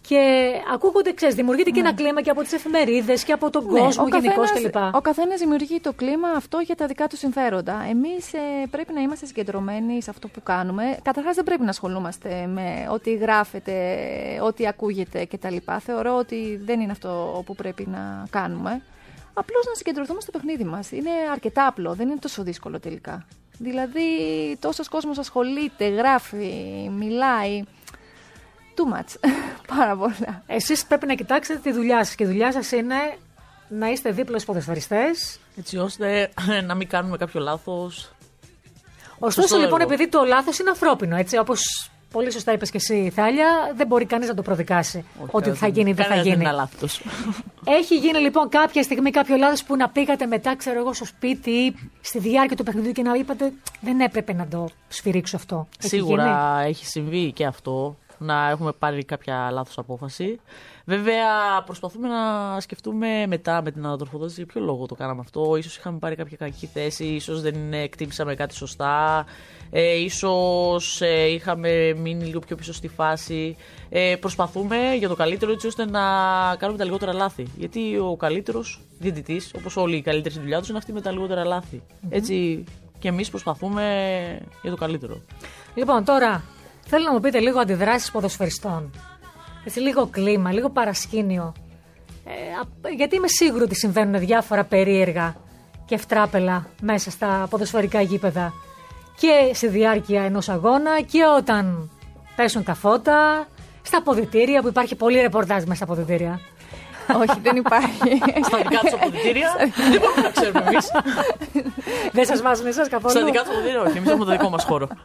Speaker 2: Και ακούγονται, ξέρεις, δημιουργείται και ένα κλίμα και από τις εφημερίδες και από τον
Speaker 3: Ναι,
Speaker 2: κόσμο
Speaker 3: ο
Speaker 2: γενικώς
Speaker 3: καθένας-
Speaker 2: κλπ.
Speaker 3: Ο καθένας δημιουργεί το κλίμα αυτό για τα δικά του συμφέροντα. Εμείς ε, πρέπει να είμαστε συγκεντρωμένοι σε αυτό που κάνουμε. Καταρχάς δεν πρέπει να ασχολούμαστε με ό,τι γράφεται, ό,τι ακούγεται κτλ. Θεωρώ ότι δεν είναι αυτό που πρέπει να κάνουμε. Απλώς να συγκεντρωθούμε στο παιχνίδι μας. Είναι αρκετά απλό, δεν είναι τόσο δύσκολο τελικά. Δηλαδή, τόσος κόσμος ασχολείται, γράφει, μιλάει. Too much. Πάρα πολλά.
Speaker 2: Εσείς πρέπει να κοιτάξετε τη δουλειά σας και η δουλειά σας είναι να είστε δίπλα στους ποδοσφαιριστές.
Speaker 4: Έτσι ώστε να μην κάνουμε κάποιο λάθος.
Speaker 2: Ωστόσο,
Speaker 4: Σωστό
Speaker 2: λοιπόν,
Speaker 4: έργο.
Speaker 2: επειδή το λάθος είναι ανθρώπινο, έτσι, όπως πολύ σωστά είπες και εσύ, Θάλια, δεν μπορεί κανείς να το προδικάσει. Ότι θα γίνει ή δεν θα
Speaker 4: κανένας
Speaker 2: γίνει.
Speaker 4: Δεν είναι λάθος.
Speaker 2: Έχει γίνει λοιπόν κάποια στιγμή κάποιο λάθος που να πήγατε μετά, ξέρω εγώ, στο σπίτι ή στη διάρκεια του παιχνιδιού και να είπατε δεν έπρεπε να το σφυρίξω αυτό. Έχει γίνει?
Speaker 4: Σίγουρα έχει συμβεί και αυτό, να έχουμε πάρει κάποια λάθος απόφαση. Βέβαια, προσπαθούμε να σκεφτούμε μετά με την ανατροφοδότηση για ποιο λόγο το κάναμε αυτό. Ίσως είχαμε πάρει κάποια κακή θέση, ίσως δεν εκτίμησαμε κάτι σωστά, ε, ίσως ε, είχαμε μείνει λίγο πιο πίσω στη φάση. Ε, προσπαθούμε για το καλύτερο έτσι ώστε να κάνουμε τα λιγότερα λάθη. Γιατί ο καλύτερος διαιτητής, όπως όλοι οι καλύτεροι στη δουλειά τους, είναι αυτοί με τα λιγότερα λάθη. Mm-hmm. Έτσι και εμείς προσπαθούμε για το καλύτερο.
Speaker 2: Λοιπόν, τώρα θέλω να μου πείτε λίγο αντιδράσεις ποδοσφαιριστών. Έτσι, λίγο κλίμα, λίγο παρασκήνιο. Ε, α- γιατί είμαι σίγουρη ότι συμβαίνουν διάφορα περίεργα και ευτράπελα μέσα στα ποδοσφαιρικά γήπεδα και στη διάρκεια ενός αγώνα και όταν πέσουν τα φώτα, στα αποδυτήρια που υπάρχει πολύ ρεπορτάζ μέσα στα αποδυτήρια.
Speaker 3: Όχι, δεν υπάρχει.
Speaker 4: Στα δικά τους αποδυτήρια δεν μπορούμε να ξέρουμε εμείς.
Speaker 2: Δεν σας βάζουν εσάς καθόλου?
Speaker 4: Στα δικά τους αποδυτήρια όχι, εμείς έχουμε το δικό μας χώρο.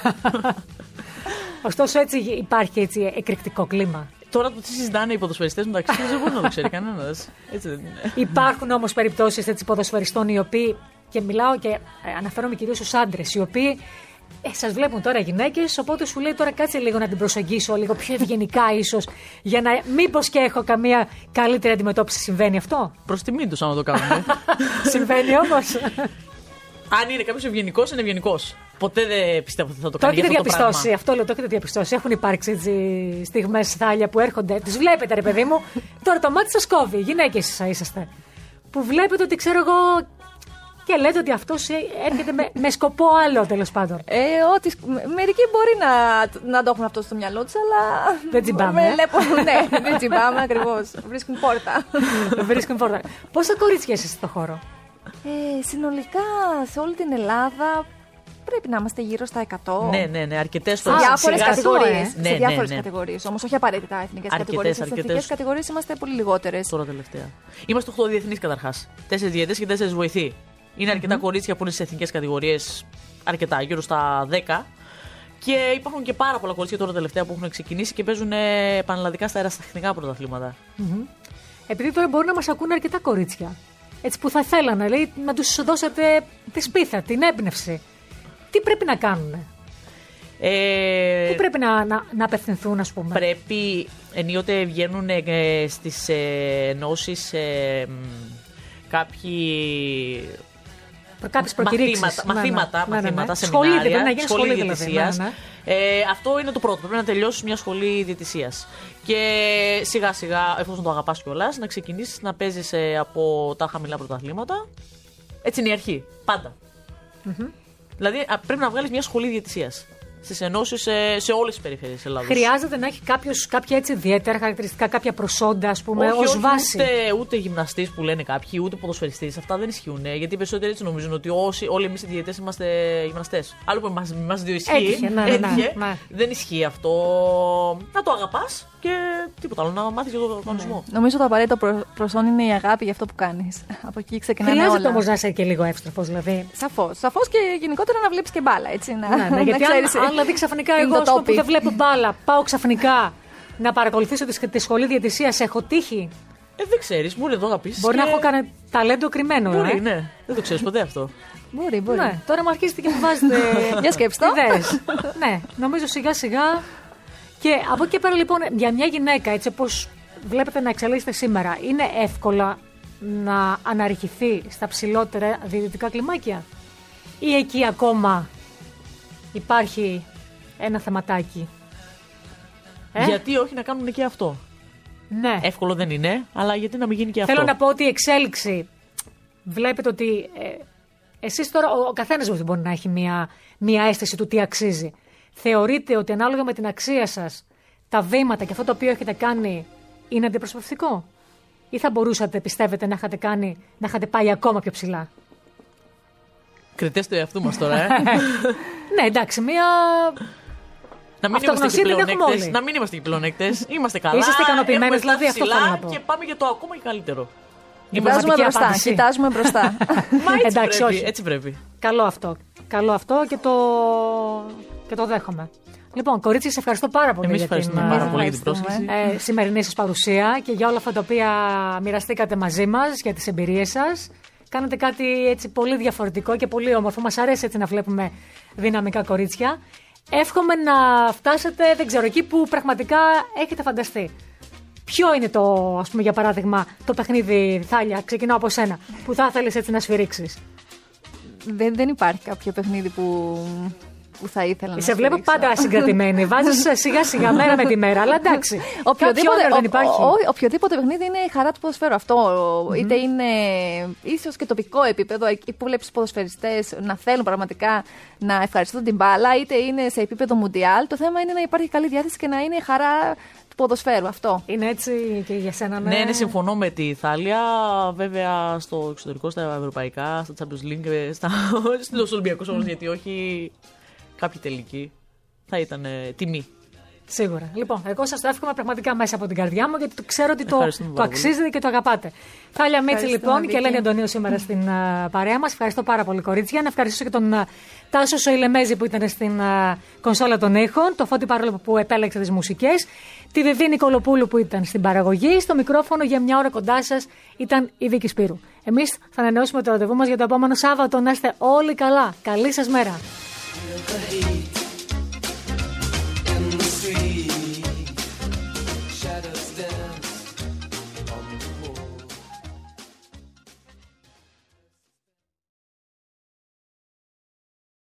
Speaker 2: Ωστόσο, έτσι υπάρχει έτσι εκρηκτικό κλίμα.
Speaker 4: Τώρα το τι συζητάνε οι ποδοσφαιριστές μεταξύ τους δεν μπορεί να το ξέρει κανένας. Έτσι δεν είναι.
Speaker 2: Υπάρχουν όμως περιπτώσεις έτσι ποδοσφαιριστών οι οποίοι, και μιλάω και ε, αναφέρομαι κυρίως στους άντρες, οι οποίοι ε, σας βλέπουν τώρα γυναίκες, οπότε σου λέει τώρα κάτσε λίγο να την προσεγγίσω λίγο πιο ευγενικά ίσως, για να μήπως και έχω καμία καλύτερη αντιμετώπιση. Συμβαίνει αυτό?
Speaker 4: Προς τιμήν τους άμα το κάνουμε.
Speaker 2: Συμβαίνει όμως?
Speaker 4: Αν είναι κάποιος ευγενικός, είναι ευγενικός. Ποτέ δεν πιστεύω ότι θα το
Speaker 2: Το
Speaker 4: κάνει για
Speaker 2: έχετε
Speaker 4: αυτό το
Speaker 2: διαπιστώσει,
Speaker 4: πράγμα.
Speaker 2: αυτό λέω, το έχετε διαπιστώσει. Έχουν υπάρξει έτσι στιγμές, Θάλια, που έρχονται, τις βλέπετε ρε παιδί μου, τώρα το μάτι σας κόβει, γυναίκες είσαστε, που βλέπετε ότι ξέρω εγώ και λέτε ότι αυτός έρχεται με, με σκοπό άλλο τέλος πάντων.
Speaker 3: Ε, ότι, σκ- μ- μερικοί μπορεί να, να το έχουν αυτό στο μυαλό τους, αλλά.
Speaker 2: Δεν τσιμπάμε, ε.
Speaker 3: Βλέπω, ναι, δεν τσιμπάμε ακριβώς. Βρίσκουν πόρτα.
Speaker 2: Βρίσκουν πόρτα. Πόσα κορίτσια είστε στο χώρο?
Speaker 3: Ε, συνολικά σε όλη την Ελλάδα πρέπει να είμαστε γύρω στα εκατό.
Speaker 4: Ναι, ναι, ναι, αρκετές
Speaker 3: Σε
Speaker 4: φορές.
Speaker 3: διάφορες
Speaker 2: σιγά,
Speaker 3: κατηγορίες.
Speaker 2: ε.
Speaker 4: Ναι,
Speaker 3: σε
Speaker 4: ναι,
Speaker 3: διάφορες
Speaker 4: ναι.
Speaker 3: κατηγορίες. Όμως όχι απαραίτητα εθνικές
Speaker 4: Αρκετές,
Speaker 3: κατηγορίες. Στις
Speaker 4: αρκετές.
Speaker 3: εθνικές κατηγορίες είμαστε πολύ λιγότερες.
Speaker 4: Τώρα τελευταία. Είμαστε οκτώ διεθνείς καταρχάς. τέσσερις διαιτές και τέσσερις βοηθοί. Είναι αρκετά κορίτσια που είναι σε εθνικές κατηγορίες, αρκετά, γύρω στα δέκα. Και υπάρχουν και πάρα πολλά κορίτσια τώρα τελευταία που έχουν ξεκινήσει και παίζουν ε, πανελλαδικά στα αεραστεχνικά πρωταθλήματα.
Speaker 2: Επειδή τώρα μπορεί να μας ακούνε αρκετά κορίτσια, έτσι που θα θέλανε λέει, να τους δώσετε τη σπίθα, την έμπνευση. Τι πρέπει να κάνουν?
Speaker 4: Ε,
Speaker 2: Πού πρέπει να, να, να απευθυνθούν, ας πούμε?
Speaker 4: Πρέπει ενίοτε βγαίνουν ε, στις ε, ενώσεις ε, μ, κάποιοι
Speaker 2: Κάποιες προκηρύξεις.
Speaker 4: μαθήματα,
Speaker 2: Ναι, ναι.
Speaker 4: μαθήματα,
Speaker 2: Ναι, ναι, ναι.
Speaker 4: μαθήματα
Speaker 2: Σχολή,
Speaker 4: σεμινάρια,
Speaker 2: πρέπει να γίνει σχολή, δηλαδή.
Speaker 4: διαιτησίας.
Speaker 2: Ναι, ναι.
Speaker 4: Ε, αυτό είναι το πρώτο. Πρέπει να τελειώσεις μια σχολή διαιτησίας. Και σιγά σιγά, εφόσον το αγαπάς κιόλας, να ξεκινήσεις να παίζεις ε, από τα χαμηλά πρωταθλήματα. Έτσι είναι η αρχή. Πάντα. Δηλαδή α, πρέπει να βγάλεις μια σχολή διαιτησίας. Στις ενώσεις ε, σε όλες τις περιφέρειες της Ελλάδος.
Speaker 2: Χρειάζεται να έχει κάποιος, κάποια έτσι ιδιαίτερα χαρακτηριστικά, κάποια προσόντα, ας πούμε,
Speaker 4: όχι,
Speaker 2: ως
Speaker 4: όχι,
Speaker 2: βάση.
Speaker 4: Ούτε, ούτε γυμναστής που λένε κάποιοι, ούτε ποδοσφαιριστής. Αυτά δεν ισχύουν. Γιατί οι περισσότεροι έτσι νομίζουν ότι όσοι, όλοι εμείς οι διαιτητές είμαστε γυμναστές. Άλλο που εμάς, εμάς δύο ισχύει.
Speaker 2: Έτυχε, ναι, ναι, ναι,
Speaker 4: έτυχε.
Speaker 2: ναι.
Speaker 4: Δεν ισχύει αυτό. Να το αγαπάς και τίποτα άλλο. Να μάθεις για τον κανονισμό.
Speaker 3: Νομίζω το απαραίτητο προ- προσόν είναι η αγάπη για αυτό που κάνεις. Από εκεί ξεκινάνε
Speaker 2: Χρειάζεται
Speaker 3: όλα.
Speaker 2: όμως να είσαι και λίγο εύστροφος, δηλαδή.
Speaker 3: Σαφώς. Σαφώς και γενικότερα να βλέπεις και μπάλα, έτσι. Να,
Speaker 2: Ναι, ναι,
Speaker 3: να
Speaker 2: γιατί αν,
Speaker 3: ξέρεις,
Speaker 2: αν δηλαδή ξαφνικά
Speaker 3: είναι
Speaker 2: εγώ
Speaker 3: το
Speaker 2: ας πούμε, που
Speaker 3: topic.
Speaker 2: δεν βλέπω μπάλα, πάω ξαφνικά να παρακολουθήσω τη, τη σχολή διαιτησίας, έχω τύχει.
Speaker 4: Ε, δεν ξέρεις, μπορεί να το αγαπήσεις.
Speaker 2: Μπορεί
Speaker 4: και...
Speaker 2: να έχω κάνει ταλέντο κρυμμένο.
Speaker 4: Μπορεί,
Speaker 2: ε.
Speaker 4: ναι. Δεν το ξέρεις ποτέ αυτό.
Speaker 3: Μπορεί, μπορεί.
Speaker 2: Ναι, τώρα μου αρχίζετε και μου βάζετε
Speaker 3: Για σκέψτε το.
Speaker 2: ιδέες. Ναι, νομίζω σιγά σιγά. Και από εκεί και πέρα λοιπόν για μια γυναίκα, έτσι όπως βλέπετε να εξελίσσεται σήμερα, είναι εύκολα να αναρριχηθεί στα ψηλότερα διαιτητικά κλιμάκια? Ή εκεί ακόμα υπάρχει ένα θεματάκι? Ε?
Speaker 4: Γιατί όχι να κάνουν και αυτό.
Speaker 2: Ναι.
Speaker 4: Εύκολο δεν είναι, αλλά γιατί να μην γίνει και αυτό.
Speaker 2: Θέλω να πω ότι η εξέλιξη. Βλέπετε ότι. Ε, εσείς τώρα, ο, ο καθένας μας μπορεί να έχει μια, μια αίσθηση του τι αξίζει. Θεωρείτε ότι ανάλογα με την αξία σας, τα βήματα και αυτό το οποίο έχετε κάνει είναι αντιπροσωπευτικό? Ή θα μπορούσατε, πιστεύετε, να είχατε, κάνει, να είχατε πάει ακόμα πιο ψηλά?
Speaker 4: Κριτές του εαυτού μας τώρα, ε.
Speaker 2: Ναι, εντάξει, μία.
Speaker 4: Να μην, είμαστε και να μην είμαστε και πλεονέκτες. Είμαστε καλά.
Speaker 2: Είσαστε ικανοποιημένοι, δηλαδή, αυτό θέλω να πω.
Speaker 4: Και πάμε για το ακόμα και καλύτερο.
Speaker 3: Κοιτάζουμε μπροστά.
Speaker 2: Απάντηση.
Speaker 3: Κοιτάζουμε μπροστά.
Speaker 4: Μα έτσι,
Speaker 2: Εντάξει,
Speaker 4: πρέπει,
Speaker 2: όχι.
Speaker 4: έτσι πρέπει.
Speaker 2: Καλό αυτό. Καλό αυτό και το, και το δέχομαι. Λοιπόν, κορίτσια, σε ευχαριστώ πάρα πολύ.
Speaker 4: Εμείς
Speaker 2: για
Speaker 4: ευχαριστούμε
Speaker 2: την
Speaker 4: πάρα πολύ για την πρόσκληση.
Speaker 2: ε, σημερινή σας παρουσία και για όλα αυτά τα οποία μοιραστήκατε μαζί μας, για τις εμπειρίες σας. Κάνετε κάτι έτσι πολύ διαφορετικό και πολύ όμορφο. Μας αρέσει έτσι να βλέπουμε δυναμικά κορίτσια. Εύχομαι να φτάσετε, δεν ξέρω, εκεί που πραγματικά έχετε φανταστεί. Ποιο είναι το, ας πούμε, για παράδειγμα, το παιχνίδι, Θάλια, ξεκινάω από σένα, που θα ήθελες έτσι να σφυρίξεις?
Speaker 3: δεν, δεν υπάρχει κάποιο παιχνίδι που, που θα ήθελα να
Speaker 2: Σε βλέπω
Speaker 3: σφυρίξω.
Speaker 2: πάντα συγκρατημένη. Βάζεις σιγά σιγά μέρα με τη μέρα, αλλά εντάξει.
Speaker 3: Οποιοδήποτε,
Speaker 2: δεν υπάρχει.
Speaker 3: Ο, ο, οποιοδήποτε παιχνίδι είναι η χαρά του ποδοσφαίρου. Αυτό mm-hmm. είτε είναι ίσως και τοπικό επίπεδο, εκεί που βλέπεις ποδοσφαιριστές να θέλουν πραγματικά να ευχαριστούν την μπάλα, είτε είναι σε επίπεδο μουντιάλ. Το θέμα είναι να υπάρχει καλή διάθεση και να είναι η χαρά του ποδοσφαίρου. Αυτό.
Speaker 2: Είναι έτσι και για σένα, ναι.
Speaker 4: Ναι, ναι, συμφωνώ με τη Θάλια. Βέβαια, στο εξωτερικό, στα ευρωπαϊκά, στα Champions League, στα... στους Ολυμπιακούς όμως, γιατί όχι κάποιοι τελικοί. Θα ήταν ε, τιμή.
Speaker 2: Σίγουρα. Λοιπόν, εγώ σας το εύχομαι πραγματικά μέσα από την καρδιά μου, γιατί το ξέρω ότι το, το αξίζετε και το αγαπάτε. Θάλια Μίτση, λοιπόν, και Ελένη Αντωνίου σήμερα στην uh, παρέα μας. Ευχαριστώ πάρα πολύ, κορίτσια. Να ευχαριστήσω και τον uh, Τάσο Σοηλεμέζη που ήταν στην uh, κονσόλα των ήχων, το Φώτη Παρόλο που επέλεξε τις μουσικές, τη Βιβί Νικολοπούλου που ήταν στην παραγωγή. Στο μικρόφωνο για μια ώρα κοντά σας ήταν η Βίκη Σπύρου. Εμείς θα ανανεώσουμε το ραντεβού μας για το επόμενο Σάββατο. Να είστε όλοι καλά. Καλή σας μέρα.